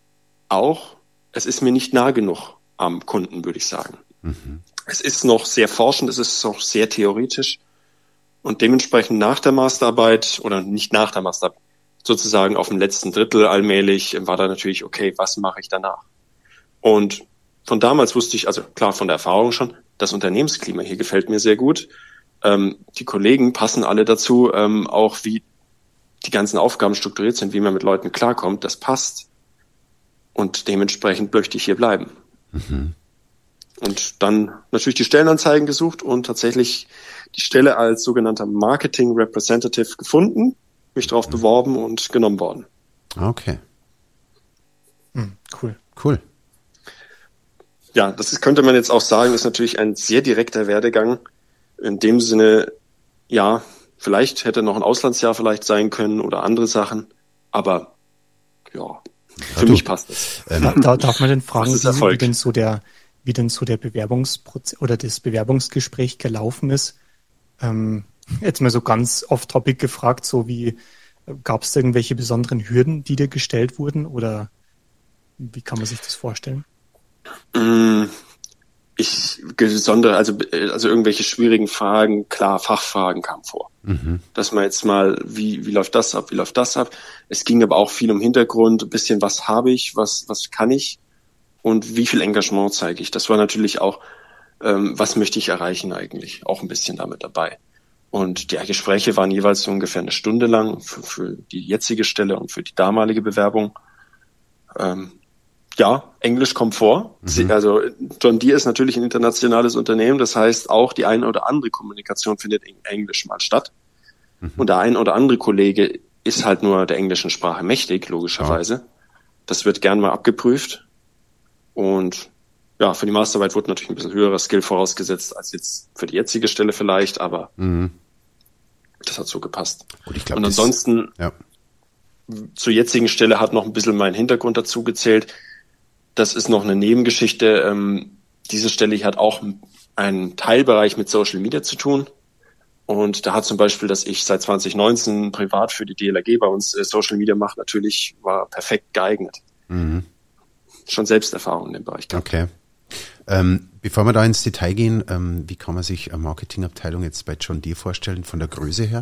auch, es ist mir nicht nah genug am Kunden, würde ich sagen. Mhm. Es ist noch sehr forschend, es ist noch sehr theoretisch. Und dementsprechend nach der Masterarbeit, oder nicht nach der Masterarbeit, sozusagen auf dem letzten Drittel allmählich war da natürlich, okay, was mache ich danach? Und von damals wusste ich, also klar von der Erfahrung schon, das Unternehmensklima hier gefällt mir sehr gut. Ähm, die Kollegen passen alle dazu, ähm, auch wie die ganzen Aufgaben strukturiert sind, wie man mit Leuten klarkommt, das passt. Und dementsprechend möchte ich hier bleiben. Mhm. Und dann natürlich die Stellenanzeigen gesucht und tatsächlich die Stelle als sogenannter Marketing Representative gefunden, mich drauf beworben und genommen worden. Okay. Hm, cool. Cool. Ja, das ist, könnte man jetzt auch sagen, ist natürlich ein sehr direkter Werdegang. In dem Sinne, ja, vielleicht hätte noch ein Auslandsjahr vielleicht sein können oder andere Sachen, aber ja, für ja, mich passt das. Ähm, da, darf man denn fragen, wie, wie denn so der, wie denn so der Bewerbungsprozess oder das Bewerbungsgespräch gelaufen ist? Ähm, jetzt mal so ganz off-topic gefragt, so wie, gab es irgendwelche besonderen Hürden, die dir gestellt wurden oder wie kann man sich das vorstellen? Ich besondere, also, also irgendwelche schwierigen Fragen, klar, Fachfragen kamen vor. Mhm. Dass man jetzt mal, wie, wie läuft das ab, wie läuft das ab? Es ging aber auch viel um Hintergrund, ein bisschen, was habe ich, was, was kann ich und wie viel Engagement zeige ich? Das war natürlich auch, ähm, was möchte ich erreichen eigentlich? Auch ein bisschen damit dabei. Und die Gespräche waren jeweils so ungefähr eine Stunde lang für, für die jetzige Stelle und für die damalige Bewerbung. Ähm, ja, Englisch kommt vor. Mhm. Also John Deere ist natürlich ein internationales Unternehmen. Das heißt, auch die eine oder andere Kommunikation findet in Englisch mal statt. Mhm. Und der ein oder andere Kollege ist halt nur der englischen Sprache mächtig, logischerweise. Ja. Das wird gern mal abgeprüft. Und ja, für die Masterarbeit wurde natürlich ein bisschen höherer Skill vorausgesetzt als jetzt für die jetzige Stelle vielleicht, aber mhm. das hat so gepasst. Gut, ich glaub, und ansonsten das, ja. zur jetzigen Stelle hat noch ein bisschen mein Hintergrund dazu gezählt. Das ist noch eine Nebengeschichte. Ähm, diese Stelle hier hat auch einen Teilbereich mit Social Media zu tun. Und da hat zum Beispiel, dass ich seit zwanzig neunzehn privat für die D L R G bei uns äh, Social Media mache, natürlich war perfekt geeignet. Mhm. Schon Selbsterfahrung in dem Bereich gehabt. Okay. Ähm, bevor wir da ins Detail gehen, ähm, wie kann man sich eine Marketingabteilung jetzt bei John Deere vorstellen, von der Größe her?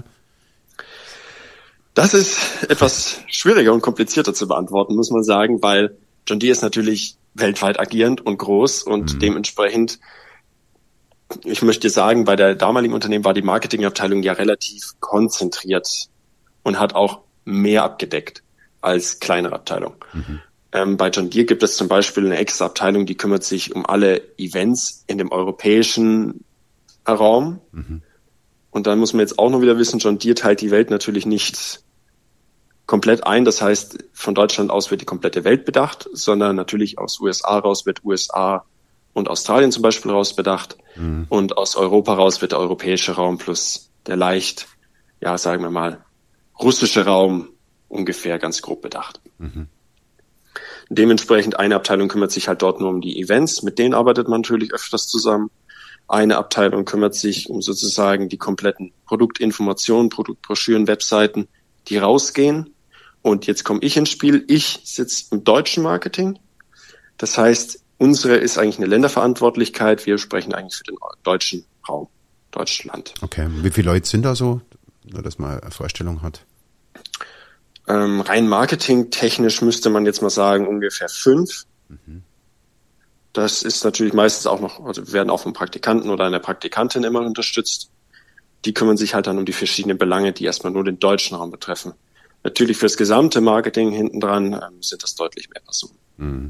Das ist etwas schwieriger und komplizierter zu beantworten, muss man sagen, weil John Deere ist natürlich weltweit agierend und groß und mhm. dementsprechend ich möchte sagen, bei der damaligen Unternehmen war die Marketingabteilung ja relativ konzentriert und hat auch mehr abgedeckt als kleinere Abteilung. Mhm. Ähm, bei John Deere gibt es zum Beispiel eine extra Abteilung, die kümmert sich um alle Events in dem europäischen Raum. Mhm. Und dann muss man jetzt auch noch wieder wissen, John Deere teilt die Welt natürlich nicht komplett ein. Das heißt, von Deutschland aus wird die komplette Welt bedacht, sondern natürlich aus U S A raus wird U S A und Australien zum Beispiel raus bedacht. Mhm. Und aus Europa raus wird der europäische Raum plus der leicht, ja, sagen wir mal, russische Raum ungefähr ganz grob bedacht. Mhm. Dementsprechend eine Abteilung kümmert sich halt dort nur um die Events, mit denen arbeitet man natürlich öfters zusammen. Eine Abteilung kümmert sich um sozusagen die kompletten Produktinformationen, Produktbroschüren, Webseiten, die rausgehen. Und jetzt komme ich ins Spiel. Ich sitze im deutschen Marketing. Das heißt, unsere ist eigentlich eine Länderverantwortlichkeit. Wir sprechen eigentlich für den deutschen Raum, Deutschland. Okay, wie viele Leute sind da so, nur dass man eine Vorstellung hat? Ähm, rein marketingtechnisch müsste man jetzt mal sagen, ungefähr fünf. Mhm. Das ist natürlich meistens auch noch, also werden auch vom Praktikanten oder einer Praktikantin immer unterstützt. Die kümmern sich halt dann um die verschiedenen Belange, die erstmal nur den deutschen Raum betreffen. Natürlich fürs gesamte Marketing hinten dran ähm, sind das deutlich mehr Personen. Mhm.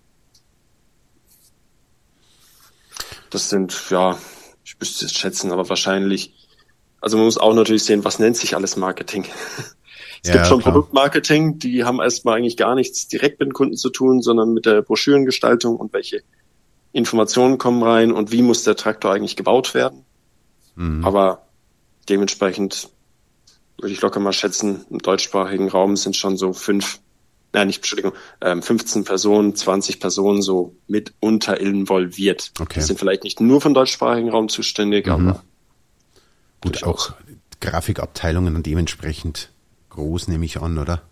Das sind, ja, ich müsste es schätzen, aber wahrscheinlich, also man muss auch natürlich sehen, was nennt sich alles Marketing? Es ja, gibt schon klar. Produktmarketing, die haben erstmal eigentlich gar nichts direkt mit den Kunden zu tun, sondern mit der Broschürengestaltung und welche Informationen kommen rein und wie muss der Traktor eigentlich gebaut werden. Mhm. Aber dementsprechend würde ich locker mal schätzen, im deutschsprachigen Raum sind schon so fünf, nein, nicht, Entschuldigung, fünfzehn Personen, zwanzig Personen so mitunter involviert. Okay. Die sind vielleicht nicht nur vom deutschsprachigen Raum zuständig, mhm. aber gut, auch Grafikabteilungen und dementsprechend groß, nehme ich an, oder?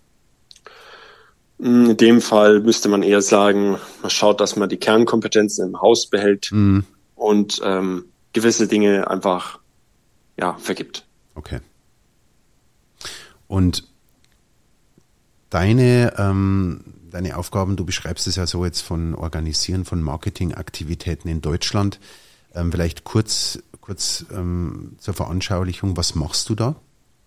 In dem Fall müsste man eher sagen, man schaut, dass man die Kernkompetenzen im Haus behält mhm. und ähm, gewisse Dinge einfach ja vergibt. Okay. Und deine ähm, deine Aufgaben, du beschreibst es ja so jetzt von Organisieren von Marketingaktivitäten in Deutschland. Ähm, vielleicht kurz kurz ähm, zur Veranschaulichung, was machst du da?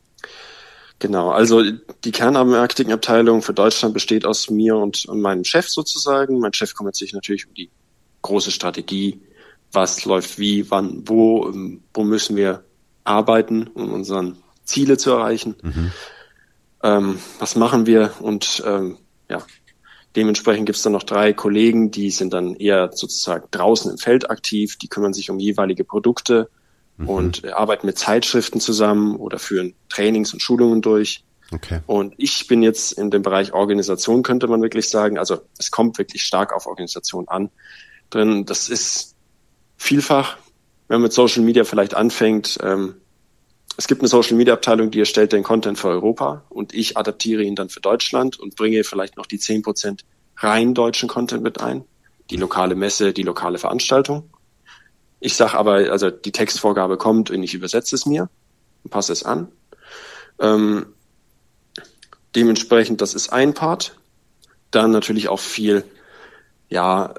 Genau, also die Kernmarketingabteilung für Deutschland besteht aus mir und, und meinem Chef sozusagen. Mein Chef kümmert sich natürlich um die große Strategie, was läuft wie, wann, wo, wo müssen wir arbeiten, um unsere Ziele zu erreichen. Mhm. Ähm, was machen wir? Und ähm, ja, dementsprechend gibt es dann noch drei Kollegen, die sind dann eher sozusagen draußen im Feld aktiv, die kümmern sich um jeweilige Produkte. Mhm. Und arbeiten mit Zeitschriften zusammen oder führen Trainings und Schulungen durch. Okay. Und ich bin jetzt in dem Bereich Organisation, könnte man wirklich sagen. Also es kommt wirklich stark auf Organisation an. Denn das ist vielfach, wenn man mit Social Media vielleicht anfängt. Ähm, es gibt eine Social Media Abteilung, die erstellt den Content für Europa und ich adaptiere ihn dann für Deutschland und bringe vielleicht noch die zehn Prozent rein deutschen Content mit ein. Die lokale Messe, die lokale Veranstaltung. Ich sage aber, also die Textvorgabe kommt und ich übersetze es mir und passe es an. Ähm, dementsprechend, das ist ein Part. Dann natürlich auch viel, ja,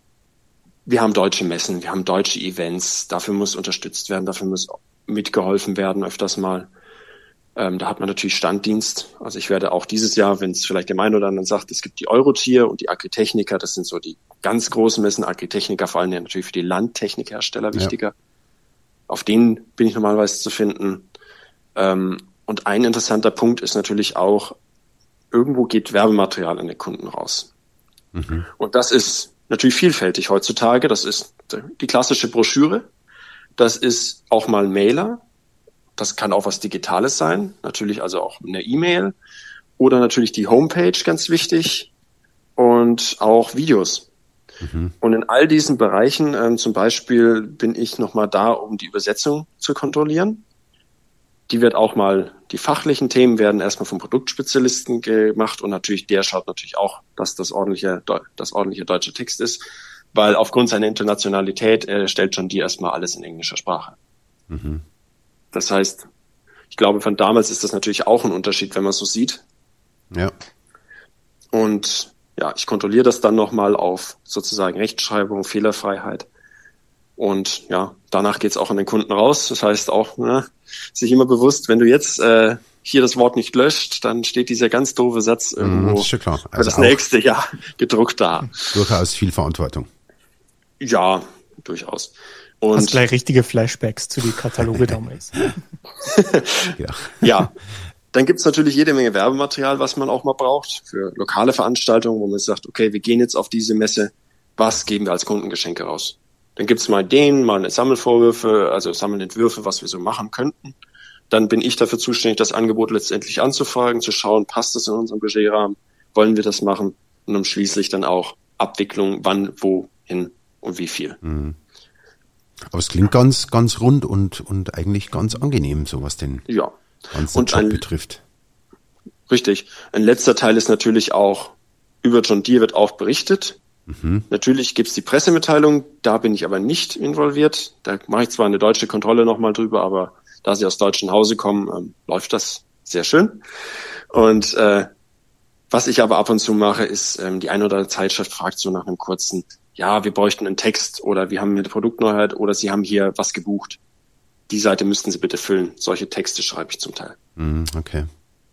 wir haben deutsche Messen, wir haben deutsche Events, dafür muss unterstützt werden, dafür muss mitgeholfen werden öfters mal. Ähm, da hat man natürlich Standdienst. Also ich werde auch dieses Jahr, wenn es vielleicht dem einen oder anderen sagt, es gibt die Eurotier und die Agritechnica, das sind so die ganz großen Messen. Agritechnica vor allem ja natürlich für die Landtechnikhersteller wichtiger. Ja. Auf denen bin ich normalerweise zu finden. Ähm, und ein interessanter Punkt ist natürlich auch, irgendwo geht Werbematerial an den Kunden raus. Mhm. Und das ist natürlich vielfältig heutzutage. Das ist die klassische Broschüre. Das ist auch mal ein Mailer. Das kann auch was Digitales sein, natürlich also auch eine E-Mail oder natürlich die Homepage, ganz wichtig, und auch Videos. Mhm. Und in all diesen Bereichen, ähm, zum Beispiel bin ich nochmal da, um die Übersetzung zu kontrollieren. Die wird auch mal, die fachlichen Themen werden erstmal vom Produktspezialisten gemacht und natürlich der schaut natürlich auch, dass das ordentliche, das ordentliche deutsche Text ist, weil aufgrund seiner Internationalität äh, stellt schon die erstmal alles in englischer Sprache. Mhm. Das heißt, ich glaube, von damals ist das natürlich auch ein Unterschied, wenn man es so sieht. Ja. Und ja, ich kontrolliere das dann nochmal auf sozusagen Rechtschreibung, Fehlerfreiheit. Und ja, danach geht's auch an den Kunden raus. Das heißt auch, ne, sich immer bewusst, wenn du jetzt äh, hier das Wort nicht löscht, dann steht dieser ganz doofe Satz irgendwo ist schon klar. Also für das nächste Jahr gedruckt da. Durchaus viel Verantwortung. Ja, durchaus. Und hast gleich richtige Flashbacks zu den Kataloge damals. Ja. Ja, dann gibt's natürlich jede Menge Werbematerial, was man auch mal braucht für lokale Veranstaltungen, wo man sagt, okay, wir gehen jetzt auf diese Messe, was geben wir als Kundengeschenke raus? Dann gibt's mal Ideen, mal eine Sammelvorwürfe, also Sammelentwürfe, was wir so machen könnten. Dann bin ich dafür zuständig, das Angebot letztendlich anzufragen, zu schauen, passt das in unserem Budgetrahmen, wollen wir das machen? Und um schließlich dann auch Abwicklung, wann, wohin und wie viel. Mhm. Aber es klingt ganz, ganz rund und, und eigentlich ganz angenehm, so was den ja. ganzen und Job ein, betrifft. Richtig. Ein letzter Teil ist natürlich auch, über John Deere wird auch berichtet. Mhm. Natürlich gibt's die Pressemitteilung, da bin ich aber nicht involviert. Da mache ich zwar eine deutsche Kontrolle nochmal drüber, aber da sie aus deutschen Hause kommen, ähm, läuft das sehr schön. Und äh, was ich aber ab und zu mache, ist, ähm, die eine oder andere Zeitschrift fragt so nach einem kurzen, ja, wir bräuchten einen Text oder wir haben hier eine Produktneuheit oder sie haben hier was gebucht. Die Seite müssten Sie bitte füllen. Solche Texte schreibe ich zum Teil. Mhm, okay.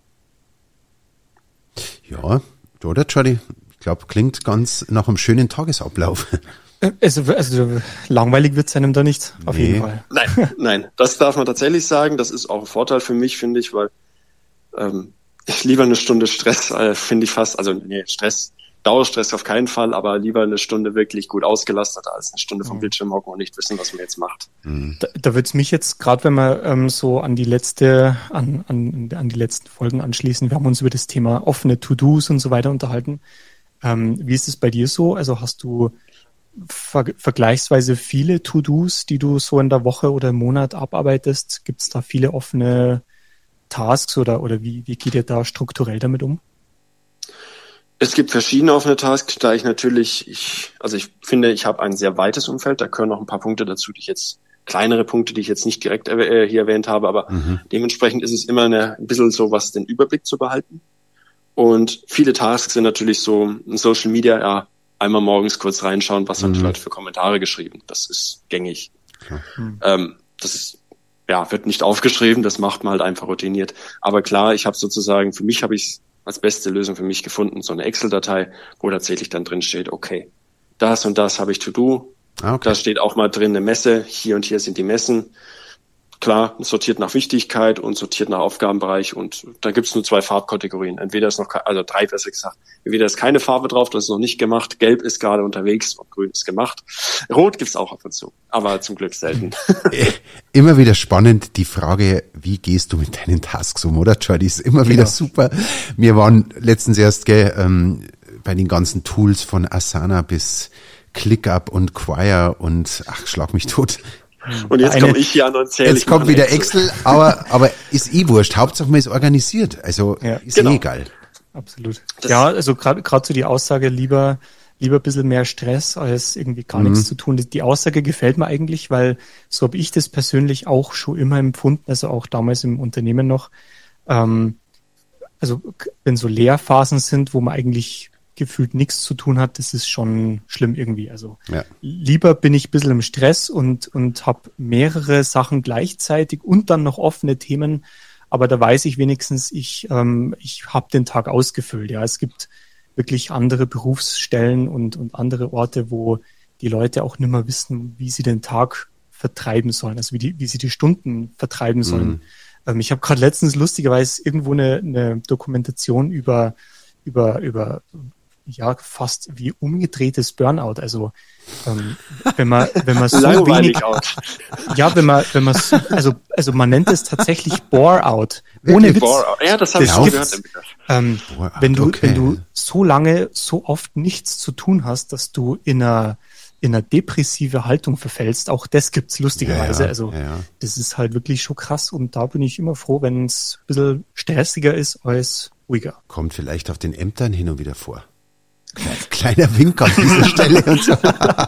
Ja, oder, Charlie? Ich glaube, klingt ganz nach einem schönen Tagesablauf. Also, also langweilig wird's einem da nicht, auf Nee. jeden Fall. Nein, nein, das darf man tatsächlich sagen. Das ist auch ein Vorteil für mich, finde ich, weil ähm, ich lieber eine Stunde Stress, äh, finde ich fast, also nee, Stress, Dauerstress auf keinen Fall, aber lieber eine Stunde wirklich gut ausgelastet als eine Stunde vom Bildschirm hocken und nicht wissen, was man jetzt macht. Da, da wird's mich jetzt, gerade wenn wir ähm, so an die letzte, an, an, an die letzten Folgen anschließen, wir haben uns über das Thema offene To-Dos und so weiter unterhalten. Ähm, wie ist es bei dir so? Also hast du ver vergleichsweise viele To-Dos, die du so in der Woche oder im Monat abarbeitest? Gibt es da viele offene Tasks oder, oder wie, wie geht ihr da strukturell damit um? Es gibt verschiedene offene Tasks, da ich natürlich, ich, also ich finde, ich habe ein sehr weites Umfeld, da gehören noch ein paar Punkte dazu, die ich jetzt, kleinere Punkte, die ich jetzt nicht direkt äh, hier erwähnt habe, aber mhm. dementsprechend ist es immer eine, ein bisschen so, was den Überblick zu behalten. Und viele Tasks sind natürlich so in Social Media, ja, einmal morgens kurz reinschauen, was haben die Leute für Kommentare geschrieben. Das ist gängig. Mhm. Ähm, das ist, ja, wird nicht aufgeschrieben, das macht man halt einfach routiniert. Aber klar, ich habe sozusagen, für mich habe ich es als beste Lösung für mich gefunden, so eine Excel-Datei, wo tatsächlich dann drin steht, okay, das und das habe ich to do. Okay. Da steht auch mal drin eine Messe, hier und hier sind die Messen. Klar, sortiert nach Wichtigkeit und sortiert nach Aufgabenbereich und da gibt's nur zwei Farbkategorien. Entweder ist noch, also drei besser gesagt, entweder ist keine Farbe drauf, das ist noch nicht gemacht, gelb ist gerade unterwegs und grün ist gemacht. Rot gibt's auch ab und zu, aber zum Glück selten. Immer wieder spannend, die Frage, wie gehst du mit deinen Tasks um, oder Charlie? Ist immer wieder genau. Super. Wir waren letztens erst gell, ähm, bei den ganzen Tools von Asana bis ClickUp und Quire und ach, schlag mich tot. Und jetzt komme ich hier an und zähle. Jetzt kommt wieder Excel, Excel aber, aber ist eh wurscht. Hauptsache man ist organisiert. Also ja, ist genau. eh egal. Absolut. Das ja, also gerade gerade so die Aussage, lieber lieber ein bisschen mehr Stress, als irgendwie gar mhm. nichts zu tun. Die Aussage gefällt mir eigentlich, weil so habe ich das persönlich auch schon immer empfunden, also auch damals im Unternehmen noch. Ähm, also wenn so Leerphasen sind, wo man eigentlich gefühlt nichts zu tun hat, das ist schon schlimm irgendwie. Also ja. lieber bin ich ein bisschen im Stress und, und habe mehrere Sachen gleichzeitig und dann noch offene Themen, aber da weiß ich wenigstens, ich, ähm, ich habe den Tag ausgefüllt. Ja, es gibt wirklich andere Berufsstellen und, und andere Orte, wo die Leute auch nicht mehr wissen, wie sie den Tag vertreiben sollen, also wie, die, wie sie die Stunden vertreiben sollen. Mhm. Ähm, ich habe gerade letztens lustigerweise irgendwo eine, eine Dokumentation über über über ja, fast wie umgedrehtes Burnout. Also ähm, wenn man wenn man so wenig ja, wenn man wenn man so, also also man nennt es tatsächlich Bore-out. Ohne Witz. Ja, das habe ich auch gehört. Ähm, wenn du okay. wenn du so lange so oft nichts zu tun hast, dass du in einer in einer depressive Haltung verfällst, auch das gibt's lustigerweise. Ja, ja, also ja. das ist halt wirklich schon krass und da bin ich immer froh, wenn es ein bisschen stressiger ist als ruhiger. Kommt vielleicht auf den Ämtern hin und wieder vor. Kleiner Wink an dieser Stelle und so.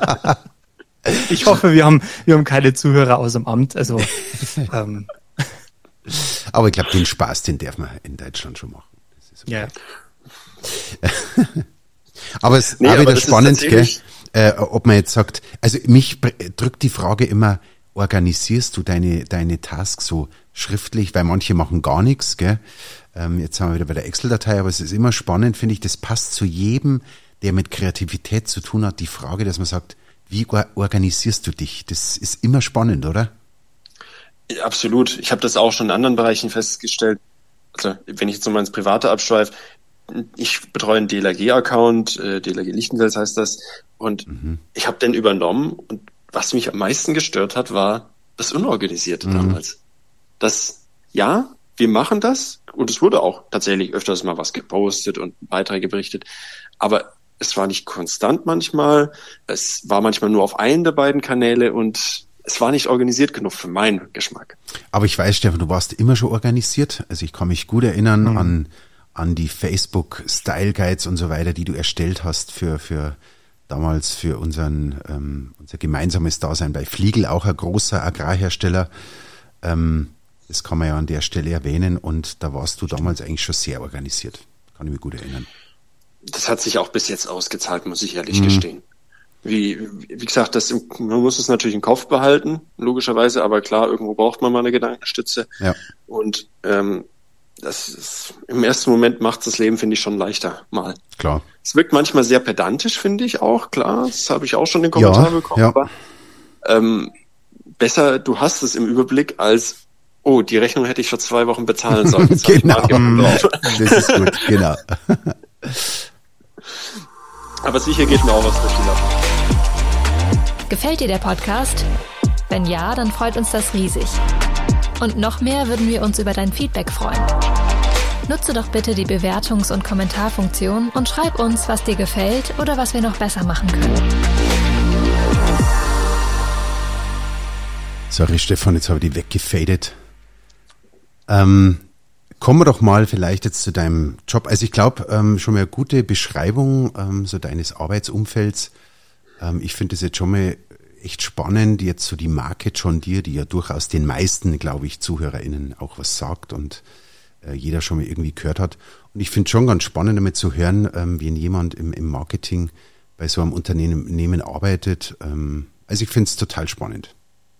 Ich hoffe, wir haben, wir haben keine Zuhörer aus dem Amt. Also, ähm. Aber ich glaube, den Spaß, den darf man in Deutschland schon machen. Das ist okay. Ja. Aber es ist nee, auch wieder aber spannend, gell? äh, ob man jetzt sagt, also mich drückt die Frage immer, organisierst du deine, deine Tasks so schriftlich, weil manche machen gar nichts, gell? Ähm, jetzt haben wir wieder bei der Excel-Datei, aber es ist immer spannend, finde ich, das passt zu jedem, der mit Kreativität zu tun hat, die Frage, dass man sagt, wie organisierst du dich? Das ist immer spannend, oder? Ja, absolut. Ich habe das auch schon in anderen Bereichen festgestellt. Also, wenn ich jetzt nochmal ins Private abschweife, ich betreue einen D L R G-Account, äh, D L R G Lichtenfels heißt das, und mhm. ich habe den übernommen und was mich am meisten gestört hat, war das Unorganisierte mhm. damals. Das, ja, wir machen das und es wurde auch tatsächlich öfters mal was gepostet und Beiträge berichtet, aber es war nicht konstant manchmal, es war manchmal nur auf einen der beiden Kanäle und es war nicht organisiert genug für meinen Geschmack. Aber ich weiß, Stefan, du warst immer schon organisiert, also ich kann mich gut erinnern mhm. an an die Facebook Style Guides und so weiter, die du erstellt hast für für damals für unseren ähm, unser gemeinsames Dasein bei Fliegl, auch ein großer Agrarhersteller. Ähm, das kann man ja an der Stelle erwähnen und da warst du damals eigentlich schon sehr organisiert. Kann ich mich gut erinnern. Das hat sich auch bis jetzt ausgezahlt, muss ich ehrlich mhm. gestehen. Wie wie gesagt, das man muss es natürlich im Kopf behalten, logischerweise, aber klar, irgendwo braucht man mal eine Gedankenstütze. Ja. Und ähm, das ist, im ersten Moment macht das Leben, finde ich, schon leichter mal. Klar. Es wirkt manchmal sehr pedantisch, finde ich auch, klar. Das habe ich auch schon in den Kommentaren ja, bekommen. Ja. Aber ähm, besser, du hast es im Überblick, als, oh, die Rechnung hätte ich vor zwei Wochen bezahlen sollen. Jetzt genau. Das ist gut, genau. Aber sicher geht mir auch was durch die Lappen. Gefällt dir der Podcast? Wenn ja, dann freut uns das riesig. Und noch mehr würden wir uns über dein Feedback freuen. Nutze doch bitte die Bewertungs- und Kommentarfunktion und schreib uns, was dir gefällt oder was wir noch besser machen können. Sorry, Stefan, jetzt habe ich die weggefadet. Ähm, kommen wir doch mal vielleicht jetzt zu deinem Job. Also ich glaube, ähm, schon mal eine gute Beschreibung ähm, so deines Arbeitsumfelds. Ähm, ich finde das jetzt schon mal echt spannend, jetzt so die Marke John Deere, die ja durchaus den meisten, glaube ich, ZuhörerInnen auch was sagt und äh, jeder schon mal irgendwie gehört hat. Und ich finde schon ganz spannend, damit zu hören, ähm, wie jemand im, im Marketing bei so einem Unternehmen arbeitet. Ähm, also ich finde es total spannend.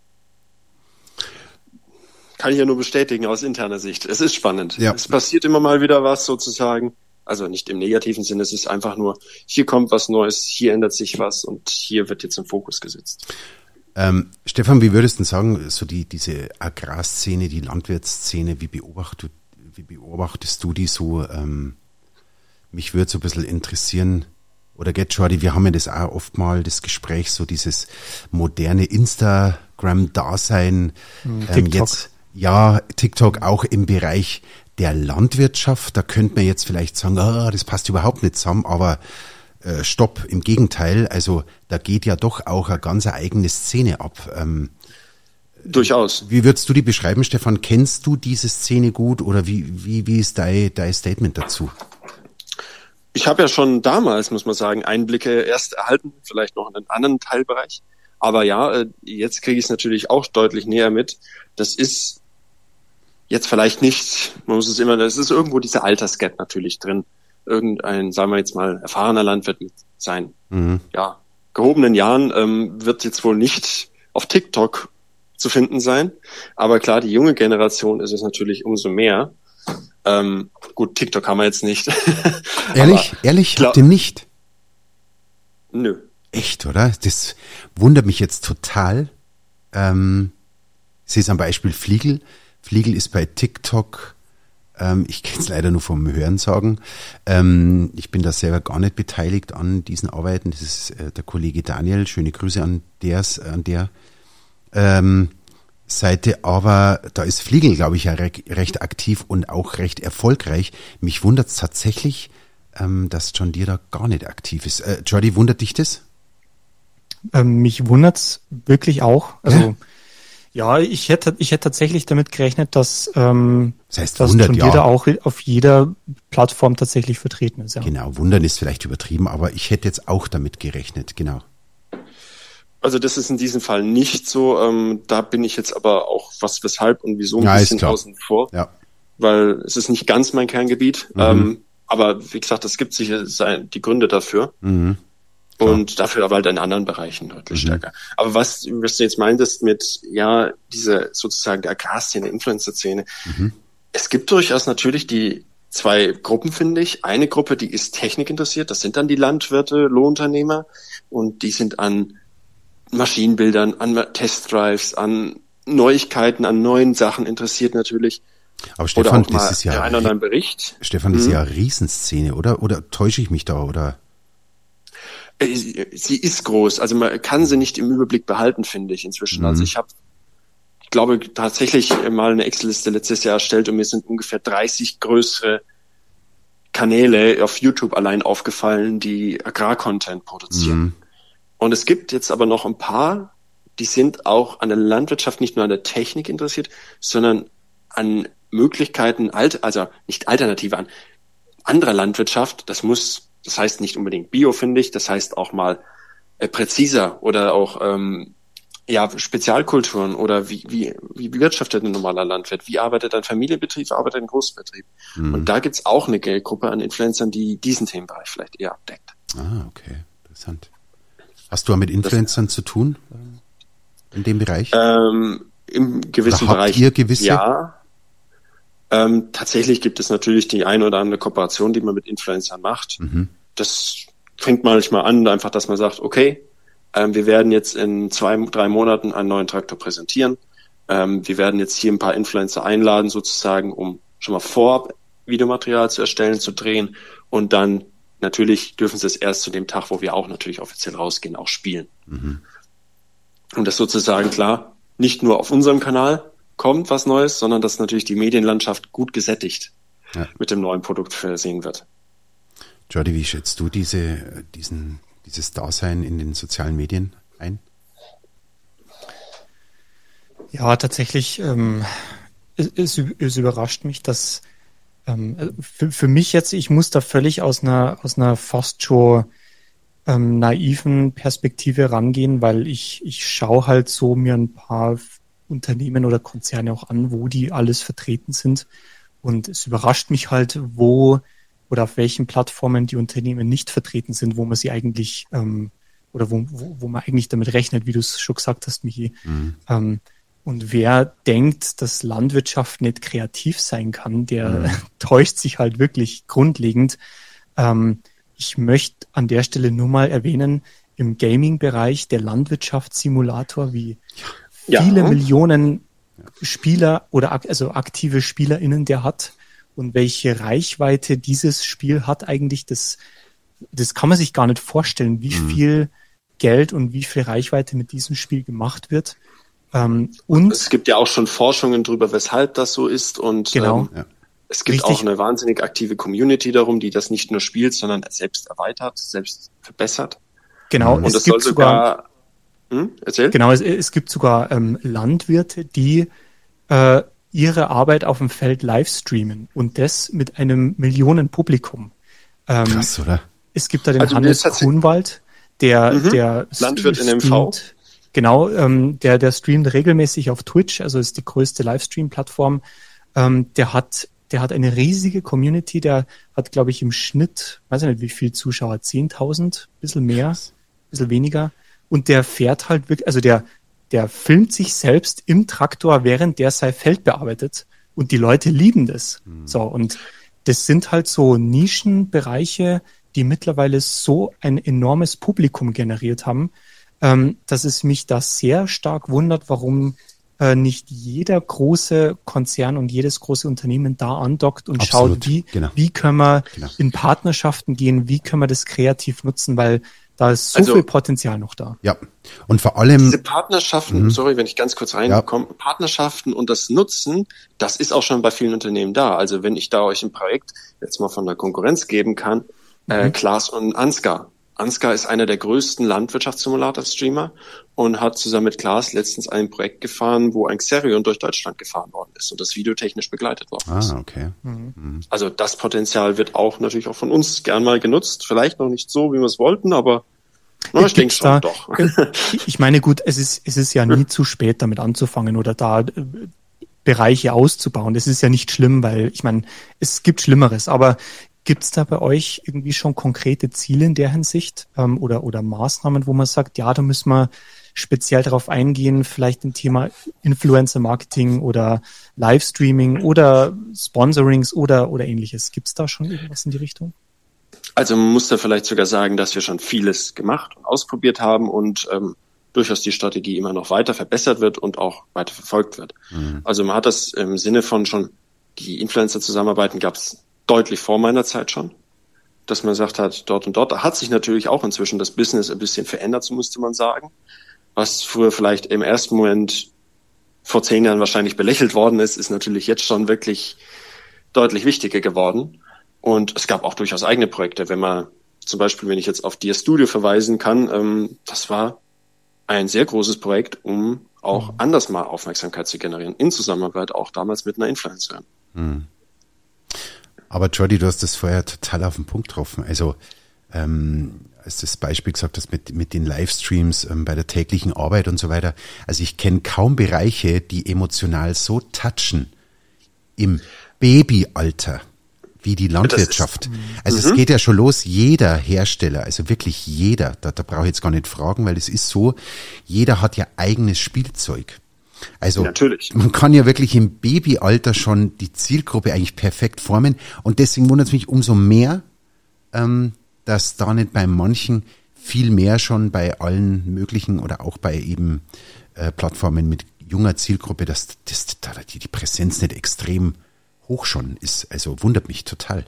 Kann ich ja nur bestätigen aus interner Sicht. Es ist spannend. Ja. Es passiert immer mal wieder was sozusagen. Also nicht im negativen Sinne, es ist einfach nur, hier kommt was Neues, hier ändert sich was und hier wird jetzt im Fokus gesetzt. Ähm, Stefan, wie würdest du sagen, so die diese Agrarszene, die Landwirtsszene, wie, beobacht, wie beobachtest du die so? Ähm, mich würde so ein bisschen interessieren, oder geht Jordi, wir haben ja das auch oft mal, das Gespräch, so dieses moderne Instagram-Dasein. Ähm, TikTok. Jetzt, ja, TikTok auch im Bereich der Landwirtschaft, da könnte man jetzt vielleicht sagen, ah, das passt überhaupt nicht zusammen, aber äh, stopp, im Gegenteil, also da geht ja doch auch eine ganz eigene Szene ab. Ähm, Durchaus. Wie würdest du die beschreiben, Stefan? Kennst du diese Szene gut oder wie, wie, wie ist dein, dein Statement dazu? Ich habe ja schon damals, muss man sagen, Einblicke erst erhalten, vielleicht noch in einen anderen Teilbereich, aber ja, jetzt kriege ich es natürlich auch deutlich näher mit. Das ist jetzt vielleicht nicht, man muss es immer, das ist irgendwo dieser Altersgap natürlich drin. Irgendein, sagen wir jetzt mal, erfahrener Landwirt mit seinen, mhm. ja, gehobenen Jahren ähm, wird jetzt wohl nicht auf TikTok zu finden sein. Aber klar, die junge Generation ist es natürlich umso mehr. Ähm, gut, TikTok haben wir jetzt nicht. Ehrlich? Aber, ehrlich? Habt ihr nicht? Nö. Echt, oder? Das wundert mich jetzt total. Ähm, ich sehe es am Beispiel Fliegl. Fliegl ist bei TikTok, ähm, ich kann es leider nur vom Hören sagen, ähm, ich bin da selber gar nicht beteiligt an diesen Arbeiten, das ist äh, der Kollege Daniel, schöne Grüße an, ders, an der ähm, Seite, aber da ist Fliegl, glaube ich, ja re- recht aktiv und auch recht erfolgreich. Mich wundert es tatsächlich, ähm, dass John Deere da gar nicht aktiv ist. Äh, Jordi, wundert dich das? Ähm, mich wundert's wirklich auch, also ja. Ja, ich hätte ich hätte tatsächlich damit gerechnet, dass, ähm, das heißt, dass wundert, John Deere ja. auch auf jeder Plattform tatsächlich vertreten ist. Ja. Genau, wundern ist vielleicht übertrieben, aber ich hätte jetzt auch damit gerechnet, genau. Also das ist in diesem Fall nicht so. Ähm, da bin ich jetzt aber auch was, weshalb und wieso ein ja, bisschen außen vor, ja. weil es ist nicht ganz mein Kerngebiet. Mhm. Ähm, aber wie gesagt, es gibt sicher die Gründe dafür. Mhm. Und dafür aber halt in anderen Bereichen deutlich mhm. stärker. Aber was, was du jetzt meintest mit, ja, diese sozusagen der Agrarszene, Influencer-Szene, mhm. es gibt durchaus natürlich die zwei Gruppen, finde ich. Eine Gruppe, die ist technikinteressiert, das sind dann die Landwirte, Lohnunternehmer, und die sind an Maschinenbildern, an Testdrives, an Neuigkeiten, an neuen Sachen interessiert natürlich. Aber Stefan, das ist ja ein oder ein Bericht. Stefan, das ist ja eine Riesenszene, oder? Oder täusche ich mich da, oder? Sie ist groß, also man kann sie nicht im Überblick behalten, finde ich inzwischen. Mhm. Also ich habe, ich glaube, tatsächlich mal eine Excel-Liste letztes Jahr erstellt und mir sind ungefähr dreißig größere Kanäle auf YouTube allein aufgefallen, die Agrarcontent produzieren. Mhm. Und es gibt jetzt aber noch ein paar, die sind auch an der Landwirtschaft, nicht nur an der Technik interessiert, sondern an Möglichkeiten, also nicht Alternative, an anderer Landwirtschaft. Das muss Das heißt nicht unbedingt Bio, finde ich. Das heißt auch mal äh, präziser oder auch ähm, ja Spezialkulturen oder wie wie wie wirtschaftet ein normaler Landwirt? Wie arbeitet ein Familienbetrieb? Arbeitet ein Großbetrieb? Mhm. Und da gibt's auch eine Gruppe an Influencern, die diesen Themenbereich vielleicht eher abdeckt. Ah, okay, interessant. Hast du auch mit Influencern das, zu tun in dem Bereich? Ähm, Im gewissen oder habt Bereich. Ihr gewisse? Ja. Ähm, tatsächlich gibt es natürlich die eine oder andere Kooperation, die man mit Influencern macht. Mhm. Das fängt manchmal an, einfach, dass man sagt, okay, ähm, wir werden jetzt in zwei, drei Monaten einen neuen Traktor präsentieren. Ähm, wir werden jetzt hier ein paar Influencer einladen, sozusagen, um schon mal vorab Videomaterial zu erstellen, zu drehen. Und dann natürlich dürfen sie es erst zu dem Tag, wo wir auch natürlich offiziell rausgehen, auch spielen. Mhm. Und das sozusagen, klar, nicht nur auf unserem Kanal kommt was Neues, sondern dass natürlich die Medienlandschaft gut gesättigt ja. mit dem neuen Produkt versehen wird. Jordi, wie schätzt du diese, diesen, dieses Dasein in den sozialen Medien ein? Ja, tatsächlich, ähm, es, es überrascht mich, dass ähm, für, für mich jetzt, ich muss da völlig aus einer, aus einer fast schon ähm, naiven Perspektive rangehen, weil ich, ich schaue halt so mir ein paar Unternehmen oder Konzerne auch an, wo die alles vertreten sind. Und es überrascht mich halt, wo oder auf welchen Plattformen die Unternehmen nicht vertreten sind, wo man sie eigentlich ähm, oder wo, wo, wo man eigentlich damit rechnet, wie du es schon gesagt hast, Michi. Mhm. Ähm, und wer denkt, dass Landwirtschaft nicht kreativ sein kann, der mhm. täuscht sich halt wirklich grundlegend. Ähm, ich möchte an der Stelle nur mal erwähnen, im Gaming-Bereich der Landwirtschaftssimulator, wie viele ja. Millionen Spieler oder also aktive SpielerInnen der hat und welche Reichweite dieses Spiel hat eigentlich, das, das kann man sich gar nicht vorstellen, wie mhm. viel Geld und wie viel Reichweite mit diesem Spiel gemacht wird. Ähm, und es gibt ja auch schon Forschungen darüber, weshalb das so ist und genau. ähm, es gibt Richtig. auch eine wahnsinnig aktive Community darum, die das nicht nur spielt, sondern selbst erweitert, selbst verbessert. Genau, und es das gibt soll sogar, sogar hm, erzähl? Genau, es, es gibt sogar ähm, Landwirte, die äh, ihre Arbeit auf dem Feld live streamen und das mit einem Millionenpublikum. Ähm, Krass, oder? Es gibt da den also Hannes Kuhnwald, der, mhm. der Landwirt in M V. Genau, ähm, der, der streamt regelmäßig auf Twitch, also ist die größte Livestream-Plattform. Ähm, der hat, der hat eine riesige Community, der hat, glaube ich, im Schnitt, weiß ich nicht, wie viel Zuschauer, zehntausend, bisschen mehr, bisschen weniger. Und der fährt halt wirklich, also der, der filmt sich selbst im Traktor, während der sein Feld bearbeitet. Und die Leute lieben das. Mhm. So, und das sind halt so Nischenbereiche, die mittlerweile so ein enormes Publikum generiert haben, ähm, dass es mich da sehr stark wundert, warum äh, nicht jeder große Konzern und jedes große Unternehmen da andockt und Absolut. schaut, wie, genau. wie können wir genau. in Partnerschaften gehen, wie können wir das kreativ nutzen, weil da ist so also, viel Potenzial noch da. Ja, und vor allem... Diese Partnerschaften, mhm. sorry, wenn ich ganz kurz reinkomme, ja. Partnerschaften und das Nutzen, das ist auch schon bei vielen Unternehmen da. Also wenn ich da euch ein Projekt jetzt mal von der Konkurrenz geben kann, mhm. äh, Klaas und Ansgar. Ansgar ist einer der größten Landwirtschaftssimulator-Streamer und hat zusammen mit Klaas letztens ein Projekt gefahren, wo ein Xerion durch Deutschland gefahren worden ist und das videotechnisch begleitet worden ist. Ah, okay. Mhm. Also das Potenzial wird auch natürlich auch von uns gern mal genutzt. Vielleicht noch nicht so, wie wir es wollten, aber na, ich denke schon, da, doch. Ich meine, gut, es ist, es ist ja nie zu spät, damit anzufangen oder da äh, Bereiche auszubauen. Das ist ja nicht schlimm, weil ich meine, es gibt Schlimmeres, aber Gibt es da bei euch irgendwie schon konkrete Ziele in der Hinsicht ähm, oder, oder Maßnahmen, wo man sagt, ja, da müssen wir speziell darauf eingehen, vielleicht im Thema Influencer-Marketing oder Livestreaming oder Sponsorings oder, oder ähnliches. Gibt es da schon irgendwas in die Richtung? Also man muss da vielleicht sogar sagen, dass wir schon vieles gemacht und ausprobiert haben und ähm, durchaus die Strategie immer noch weiter verbessert wird und auch weiter verfolgt wird. Mhm. Also man hat das im Sinne von schon, die Influencer-Zusammenarbeiten gab es deutlich vor meiner Zeit schon, dass man gesagt hat, dort und dort. Da hat sich natürlich auch inzwischen das Business ein bisschen verändert, so müsste man sagen. Was früher vielleicht im ersten Moment vor zehn Jahren wahrscheinlich belächelt worden ist, ist natürlich jetzt schon wirklich deutlich wichtiger geworden. Und es gab auch durchaus eigene Projekte. Wenn man zum Beispiel, wenn ich jetzt auf Dear Studio verweisen kann, ähm, das war ein sehr großes Projekt, um auch mhm. anders mal Aufmerksamkeit zu generieren, in Zusammenarbeit auch damals mit einer Influencerin. Mhm. Aber Jordi, du hast das vorher total auf den Punkt getroffen. Also, ähm, als das Beispiel gesagt hast mit, mit den Livestreams ähm, bei der täglichen Arbeit und so weiter. Also ich kenne kaum Bereiche, die emotional so touchen im Babyalter wie die Landwirtschaft. Ist, also mhm. es geht ja schon los, jeder Hersteller, also wirklich jeder, da, da brauche ich jetzt gar nicht fragen, weil es ist so, jeder hat ja eigenes Spielzeug. Also natürlich. Man kann ja wirklich im Babyalter schon die Zielgruppe eigentlich perfekt formen und deswegen wundert es mich umso mehr, ähm, dass da nicht bei manchen viel mehr schon bei allen möglichen oder auch bei eben äh, Plattformen mit junger Zielgruppe, dass das, da die, die Präsenz nicht extrem hoch schon ist. Also wundert mich total.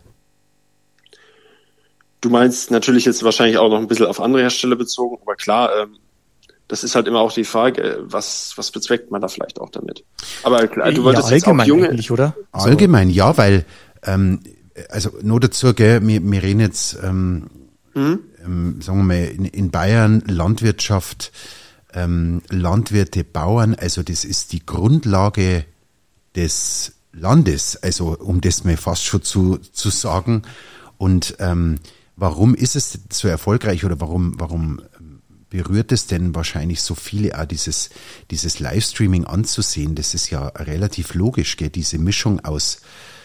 Du meinst natürlich jetzt wahrscheinlich auch noch ein bisschen auf andere Hersteller bezogen, aber klar, ähm, das ist halt immer auch die Frage, was, was bezweckt man da vielleicht auch damit? Aber klar, du wolltest ja, jetzt auch junge... Eigentlich, oder? Allgemein, ja, weil, ähm, also nur dazu, gell, wir, wir reden jetzt, ähm, mhm. ähm, sagen wir mal, in, in Bayern Landwirtschaft, ähm, Landwirte, Bauern, also das ist die Grundlage des Landes, also um das mal fast schon zu, zu sagen. Und ähm, warum ist es so erfolgreich oder warum, warum berührt es denn wahrscheinlich so viele, auch dieses, dieses Livestreaming anzusehen? Das ist ja relativ logisch, gell? Diese Mischung aus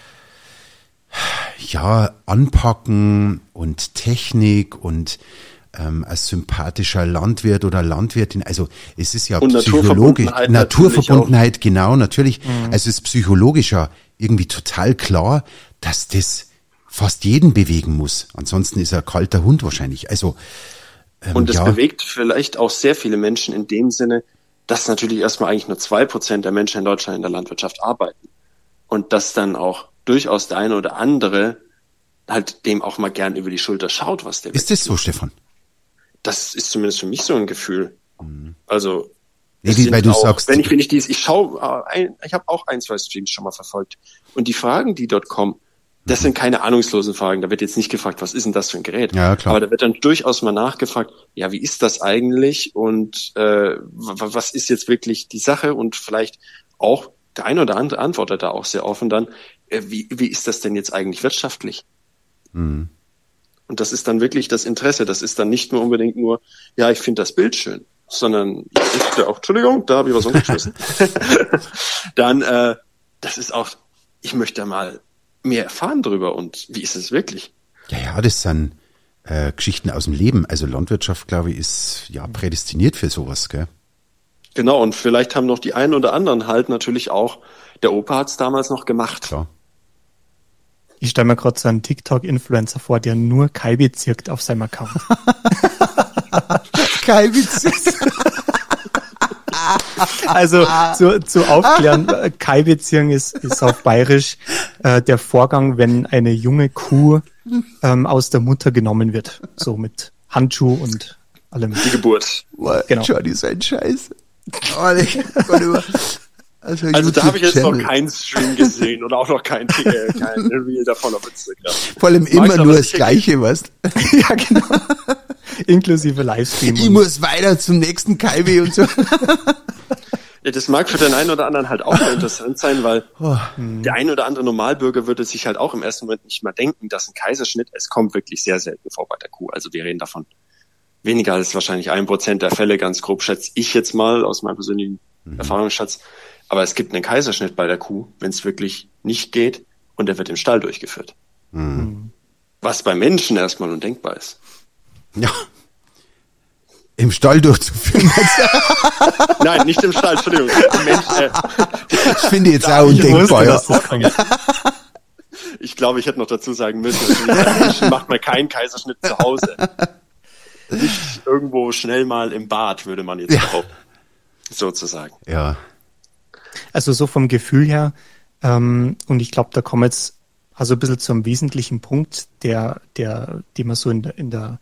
ja, Anpacken und Technik und ähm, als sympathischer Landwirt oder Landwirtin, also es ist ja und psychologisch, Naturverbundenheit, Naturverbundenheit genau, natürlich, mhm. also es ist psychologisch ja irgendwie total klar, dass das fast jeden bewegen muss, ansonsten ist er ein kalter Hund wahrscheinlich, also ähm, und das ja. bewegt vielleicht auch sehr viele Menschen in dem Sinne, dass natürlich erstmal eigentlich nur zwei Prozent der Menschen in Deutschland in der Landwirtschaft arbeiten und dass dann auch durchaus der eine oder andere halt dem auch mal gern über die Schulter schaut, was der ist das so, Stefan? Das ist zumindest für mich so ein Gefühl. Mhm. Also, nee, die, weil du auch, sagst, wenn ich, wenn ich dies, ich schaue, ich habe auch ein, zwei Streams schon mal verfolgt. Und die Fragen, die dort kommen, das mhm. sind keine ahnungslosen Fragen. Da wird jetzt nicht gefragt, was ist denn das für ein Gerät? Ja, klar. Aber da wird dann durchaus mal nachgefragt, ja, wie ist das eigentlich? Und äh, was ist jetzt wirklich die Sache? Und vielleicht auch der eine oder andere antwortet da auch sehr offen dann, äh, wie, wie ist das denn jetzt eigentlich wirtschaftlich? Mhm. Und das ist dann wirklich das Interesse. Das ist dann nicht nur unbedingt nur, ja, ich finde das Bild schön, sondern ich ja auch, Entschuldigung, da habe ich was umgeschmissen. Dann, äh, das ist auch, ich möchte mal mehr erfahren drüber und wie ist es wirklich? Ja, ja, das sind äh, Geschichten aus dem Leben. Also Landwirtschaft, glaube ich, ist ja prädestiniert für sowas, gell? Genau, und vielleicht haben noch die einen oder anderen halt natürlich auch, der Opa hat es damals noch gemacht. Klar. Ich stelle mir gerade so einen TikTok-Influencer vor, der nur Kaibi zirkt auf seinem Account. Kaibi zirkt. Also zu, zu aufklären, Kaibi-Zirken ist, ist auf Bayerisch äh, der Vorgang, wenn eine junge Kuh ähm, aus der Mutter genommen wird. So mit Handschuh und allem. Die Geburt. Genau. Johnny ist ein Scheiß. Oh, ich, Also, also da habe ich jetzt noch keinen Stream gesehen oder auch noch kein, äh, kein Reel davon auf Instagram. Vor allem immer nur das Gleiche, was? Ja, genau. Inklusive Livestream. Ich muss weiter zum nächsten K I W und so. Ja, das mag für den einen oder anderen halt auch mal interessant sein, weil oh. der ein oder andere Normalbürger würde sich halt auch im ersten Moment nicht mal denken, dass ein Kaiserschnitt, es kommt wirklich sehr selten vor bei der Kuh. Also wir reden davon weniger als wahrscheinlich ein Prozent der Fälle, ganz grob schätze ich jetzt mal aus meinem persönlichen mhm. Erfahrungsschatz. Aber es gibt einen Kaiserschnitt bei der Kuh, wenn es wirklich nicht geht und der wird im Stall durchgeführt. Mhm. Was bei Menschen erstmal undenkbar ist. Ja. Im Stall durchzuführen. Nein, nicht im Stall, Entschuldigung. Mensch, äh, ich finde jetzt auch undenkbar. Ja. Ich glaube, ich hätte noch dazu sagen müssen, also bei Menschen macht man keinen Kaiserschnitt zu Hause. Nicht irgendwo schnell mal im Bad, würde man jetzt behaupten. Ja. Sozusagen. Ja. Also so vom Gefühl her, ähm, und ich glaube, da kommen wir jetzt also ein bisschen zum wesentlichen Punkt, der, der, den man so in der, in der,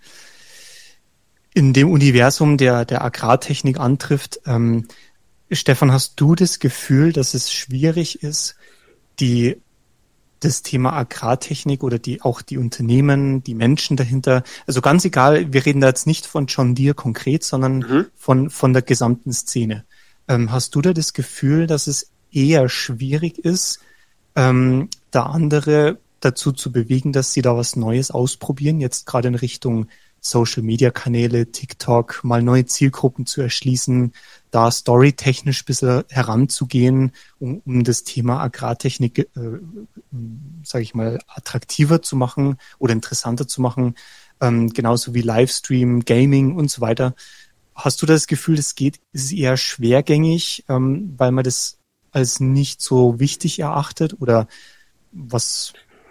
in dem Universum der, der Agrartechnik antrifft. Ähm, Stefan, hast du das Gefühl, dass es schwierig ist, die, das Thema Agrartechnik oder die, auch die Unternehmen, die Menschen dahinter, also ganz egal, wir reden da jetzt nicht von John Deere konkret, sondern mhm. von, von der gesamten Szene. Ähm, hast du da das Gefühl, dass es eher schwierig ist, ähm, da andere dazu zu bewegen, dass sie da was Neues ausprobieren, jetzt gerade in Richtung Social-Media-Kanäle, TikTok, mal neue Zielgruppen zu erschließen, da storytechnisch ein bisschen heranzugehen, um, um das Thema Agrartechnik, äh, sage ich mal, attraktiver zu machen oder interessanter zu machen, ähm, genauso wie Livestream, Gaming und so weiter. Hast du das Gefühl, es geht, ist es eher schwergängig, ähm, weil man das als nicht so wichtig erachtet, oder was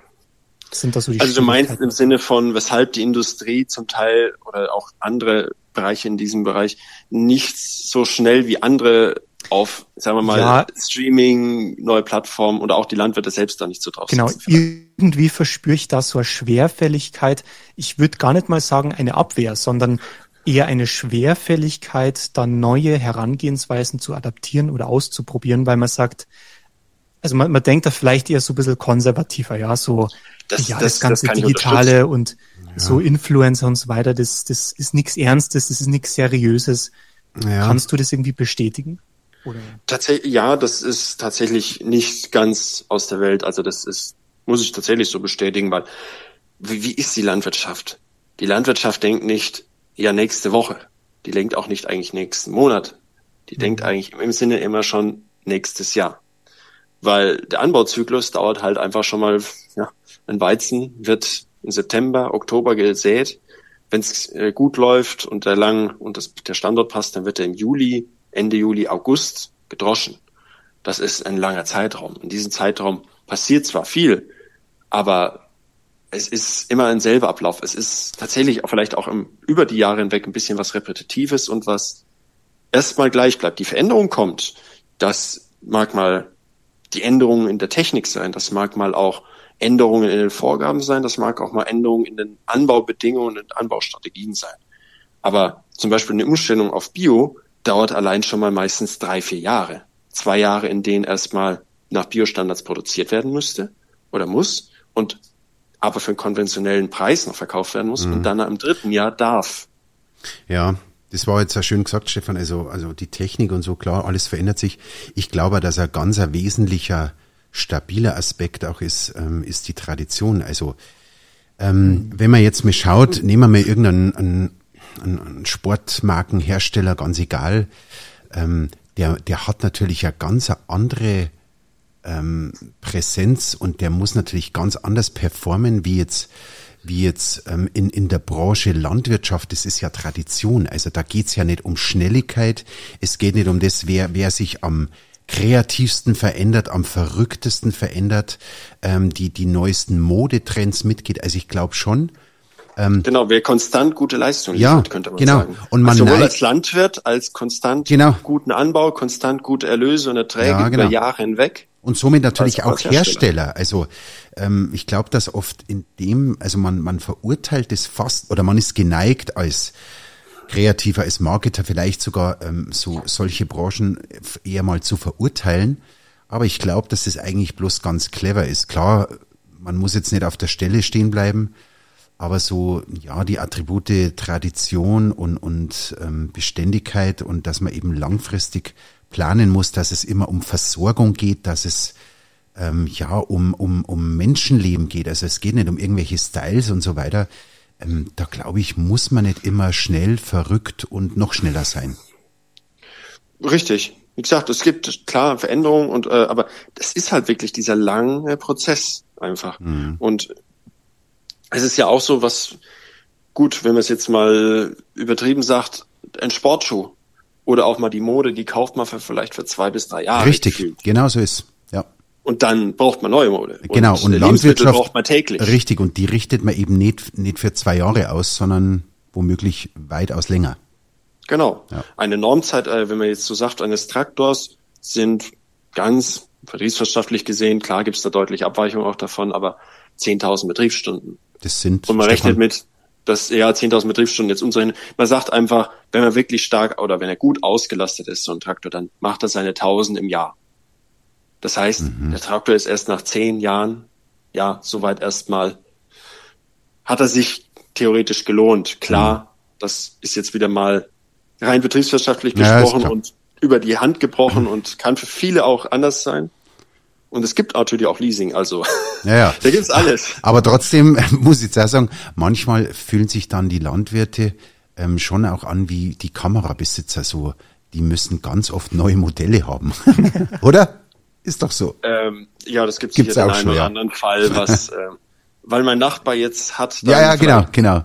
sind das so die Also du meinst im Sinne von, weshalb die Industrie zum Teil oder auch andere Bereiche in diesem Bereich nicht so schnell wie andere auf, sagen wir mal, ja, Streaming, neue Plattformen oder auch die Landwirte selbst da nicht so drauf genau, sitzen? Genau, irgendwie verspüre ich da so eine Schwerfälligkeit. Ich würde gar nicht mal sagen eine Abwehr, sondern eher eine Schwerfälligkeit, da neue Herangehensweisen zu adaptieren oder auszuprobieren, weil man sagt, also man, man denkt da vielleicht eher so ein bisschen konservativer, ja, so das, ja, das, das ganze das Digitale und ja. so Influencer und so weiter, das, das ist nichts Ernstes, das ist nichts Seriöses. Ja. Kannst du das irgendwie bestätigen? Oder? Tatsächlich, ja, das ist tatsächlich nicht ganz aus der Welt. Also das ist, muss ich tatsächlich so bestätigen, weil wie, wie ist die Landwirtschaft? Die Landwirtschaft denkt nicht, ja, nächste Woche. Die denkt auch nicht eigentlich nächsten Monat. Die mhm. denkt eigentlich im Sinne immer schon nächstes Jahr. Weil der Anbauzyklus dauert halt einfach schon mal, ja, ein Weizen wird im September, Oktober gesät. Wenn es äh, gut läuft und der lang und das, der Standort passt, dann wird er im Juli, Ende Juli, August gedroschen. Das ist ein langer Zeitraum. In diesem Zeitraum passiert zwar viel, aber es ist immer ein selber Ablauf. Es ist tatsächlich auch vielleicht auch im, über die Jahre hinweg ein bisschen was Repetitives und was erstmal gleich bleibt. Die Veränderung kommt. Das mag mal die Änderungen in der Technik sein. Das mag mal auch Änderungen in den Vorgaben sein. Das mag auch mal Änderungen in den Anbaubedingungen und Anbaustrategien sein. Aber zum Beispiel eine Umstellung auf Bio dauert allein schon mal meistens drei, vier Jahre. Zwei Jahre, in denen erstmal nach Biostandards produziert werden müsste oder muss und aber für einen konventionellen Preis noch verkauft werden muss mhm. und dann im dritten Jahr darf. Ja, das war jetzt ja schön gesagt, Stefan. Also, also die Technik und so, klar, alles verändert sich. Ich glaube, dass ein ganz ein wesentlicher, stabiler Aspekt auch ist, ähm, ist die Tradition. Also, ähm, mhm. wenn man jetzt mal schaut, nehmen wir mal irgendeinen einen, einen Sportmarkenhersteller, ganz egal, ähm, der, der hat natürlich eine ganz andere ähm, Präsenz und der muss natürlich ganz anders performen, wie jetzt wie jetzt ähm, in in der Branche Landwirtschaft. Das ist ja Tradition. Also da geht's ja nicht um Schnelligkeit. Es geht nicht um das, wer wer sich am kreativsten verändert, am verrücktesten verändert, ähm, die die neuesten Modetrends mitgeht. Also ich glaube schon. Ähm, genau, wer konstant gute Leistung liefert, ja, könnte man genau. sagen. Und man also sowohl neigt, als Landwirt, als konstant genau. guten Anbau, konstant gute Erlöse und Erträge ja, genau. über Jahre hinweg. Und somit natürlich auch Hersteller. Hersteller. Also ähm, ich glaube, dass oft in dem, also man man verurteilt es fast oder man ist geneigt als Kreativer, als Marketer vielleicht sogar ähm, so solche Branchen eher mal zu verurteilen. Aber ich glaube, dass es eigentlich bloß ganz clever ist. Klar, man muss jetzt nicht auf der Stelle stehen bleiben, aber so ja die Attribute Tradition und und ähm, Beständigkeit und dass man eben langfristig planen muss, dass es immer um Versorgung geht, dass es ähm, ja um um um Menschenleben geht. Also es geht nicht um irgendwelche Styles und so weiter. Ähm, da glaube ich, muss man nicht immer schnell, verrückt und noch schneller sein. Richtig. Wie gesagt, es gibt klar Veränderungen und äh, aber das ist halt wirklich dieser lange Prozess einfach. Mhm. Und es ist ja auch so, was gut, wenn man es jetzt mal übertrieben sagt, ein Sportschuh oder auch mal die Mode, die kauft man für vielleicht für zwei bis drei Jahre. Richtig, gefühlt. Genau so ist, ja. Und dann braucht man neue Mode. Genau, und, und Landwirtschaft braucht man täglich. Richtig, und die richtet man eben nicht, nicht für zwei Jahre aus, sondern womöglich weitaus länger. Genau. Ja. Eine Normzeit, wenn man jetzt so sagt, eines Traktors sind ganz betriebswirtschaftlich gesehen, klar gibt es da deutliche Abweichungen auch davon, aber zehntausend Betriebsstunden. Das sind, und man Stefan, rechnet mit, dass ja zehntausend Betriebsstunden jetzt umrechnen. Man sagt einfach, wenn man wirklich stark oder wenn er gut ausgelastet ist, so ein Traktor, dann macht er seine tausend im Jahr. Das heißt, mhm. der Traktor ist erst nach zehn Jahren, ja, soweit erstmal, hat er sich theoretisch gelohnt. Klar, mhm. das ist jetzt wieder mal rein betriebswirtschaftlich gesprochen ja, und über die Hand gebrochen mhm. und kann für viele auch anders sein. Und es gibt natürlich auch Leasing, also ja, ja. da gibt's alles. Aber trotzdem muss ich jetzt auch sagen, manchmal fühlen sich dann die Landwirte ähm, schon auch an wie die Kamerabesitzer so. Die müssen ganz oft neue Modelle haben, oder? Ist doch so. Ähm, ja, das gibt's, gibt's sicher den einen oder ja. anderen Fall, was, äh, weil mein Nachbar jetzt hat. Ja, ja, genau, genau.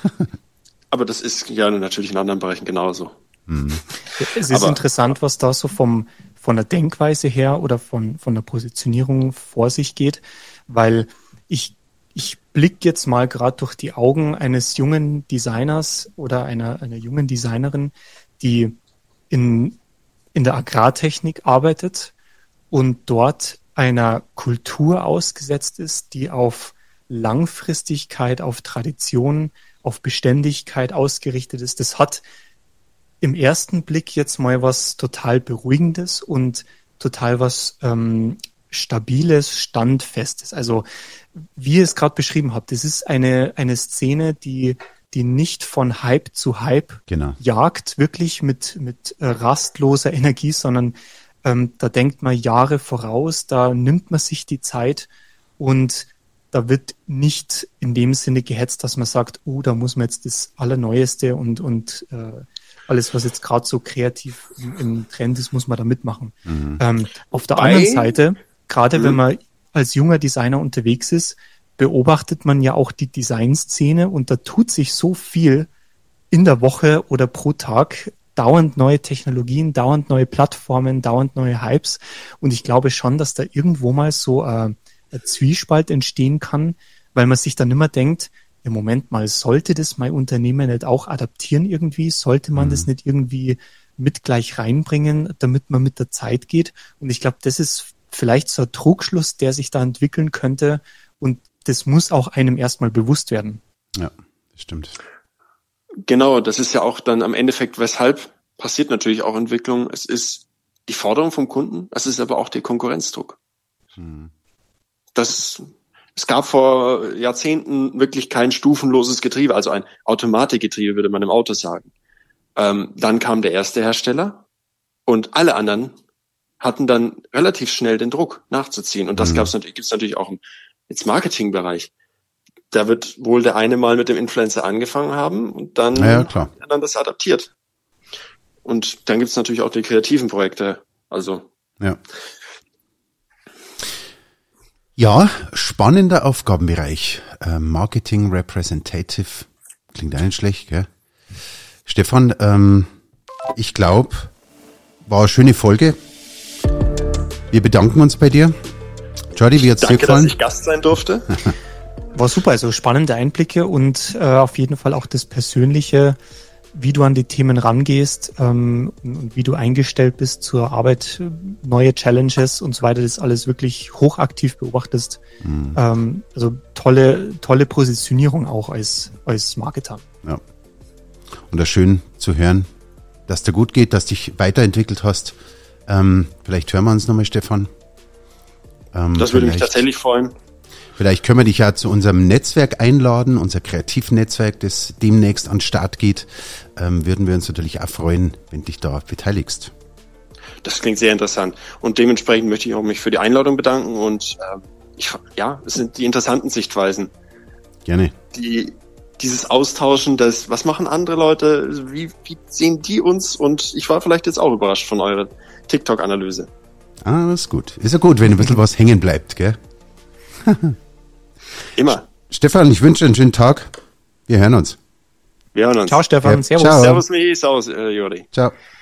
Aber das ist ja natürlich in anderen Bereichen genauso. Mhm. Es ist Aber, interessant, was da so vom von der Denkweise her oder von von der Positionierung vor sich geht, weil ich ich blick jetzt mal gerade durch die Augen eines jungen Designers oder einer einer jungen Designerin, die in in der Agrartechnik arbeitet und dort einer Kultur ausgesetzt ist, die auf Langfristigkeit, auf Tradition, auf Beständigkeit ausgerichtet ist. Das hat im ersten Blick jetzt mal was total Beruhigendes und total was ähm, Stabiles, Standfestes. Also wie ihr es gerade beschrieben habt, das ist eine eine Szene, die die nicht von Hype zu Hype genau. jagt, wirklich mit mit äh, rastloser Energie, sondern ähm, da denkt man Jahre voraus, da nimmt man sich die Zeit und da wird nicht in dem Sinne gehetzt, dass man sagt, oh, da muss man jetzt das Allerneueste und und äh, alles, was jetzt gerade so kreativ im, im Trend ist, muss man da mitmachen. Mhm. Ähm, auf der Bei? anderen Seite, gerade mhm. wenn man als junger Designer unterwegs ist, beobachtet man ja auch die Designszene und da tut sich so viel in der Woche oder pro Tag, dauernd neue Technologien, dauernd neue Plattformen, dauernd neue Hypes und ich glaube schon, dass da irgendwo mal so äh, ein Zwiespalt entstehen kann, weil man sich dann immer denkt, im Moment mal, sollte das mein Unternehmen nicht auch adaptieren irgendwie? Sollte man mhm. das nicht irgendwie mit gleich reinbringen, damit man mit der Zeit geht? Und ich glaube, das ist vielleicht so ein Trugschluss, der sich da entwickeln könnte und das muss auch einem erstmal bewusst werden. Ja, das stimmt. Genau, das ist ja auch dann am Endeffekt, weshalb passiert natürlich auch Entwicklung. Es ist die Forderung vom Kunden, es ist aber auch der Konkurrenzdruck. Mhm. Das, es gab vor Jahrzehnten wirklich kein stufenloses Getriebe, also ein Automatikgetriebe, würde man im Auto sagen. Ähm, dann kam der erste Hersteller und alle anderen hatten dann relativ schnell den Druck nachzuziehen. Und das mhm. gab's natürlich, gibt's natürlich auch im jetzt Marketingbereich. Da wird wohl der eine mal mit dem Influencer angefangen haben und dann ja, klar. haben dann das adaptiert. Und dann gibt's natürlich auch die kreativen Projekte. Also ja. Ja, spannender Aufgabenbereich. Äh, Marketing Representative. Klingt auch nicht schlecht, gell? Stefan, ähm, ich glaube, war eine schöne Folge. Wir bedanken uns bei dir. Jordi, wie hat's dir gefallen? Danke, dass ich Gast sein durfte. War super, also spannende Einblicke und äh, auf jeden Fall auch das Persönliche, wie du an die Themen rangehst ähm, und wie du eingestellt bist zur Arbeit, neue Challenges und so weiter, das alles wirklich hochaktiv beobachtest. Mhm. Ähm, also tolle, tolle Positionierung auch als, als Marketer. Ja. Und das ist schön zu hören, dass dir gut geht, dass dich weiterentwickelt hast. Ähm, vielleicht hören wir uns nochmal, Stefan. Ähm, das würde mich tatsächlich freuen. Vielleicht können wir dich ja zu unserem Netzwerk einladen, unser Kreativnetzwerk, das demnächst an den Start geht. Ähm, würden wir uns natürlich auch freuen, wenn du dich da beteiligst. Das klingt sehr interessant. Und dementsprechend möchte ich auch mich für die Einladung bedanken. Und äh, ich, ja, es sind die interessanten Sichtweisen. Gerne. Die, dieses Austauschen, das, was machen andere Leute, wie, wie sehen die uns? Und ich war vielleicht jetzt auch überrascht von eurer TikTok-Analyse. Ah, das ist gut. Ist ja gut, wenn ein bisschen was hängen bleibt, gell? Immer. Stefan, ich wünsche dir einen schönen Tag. Wir hören uns. Wir hören uns. Ciao, Stefan. Ja, Servus. ciao. Servus, Michi. Servus, äh, Juri. Ciao.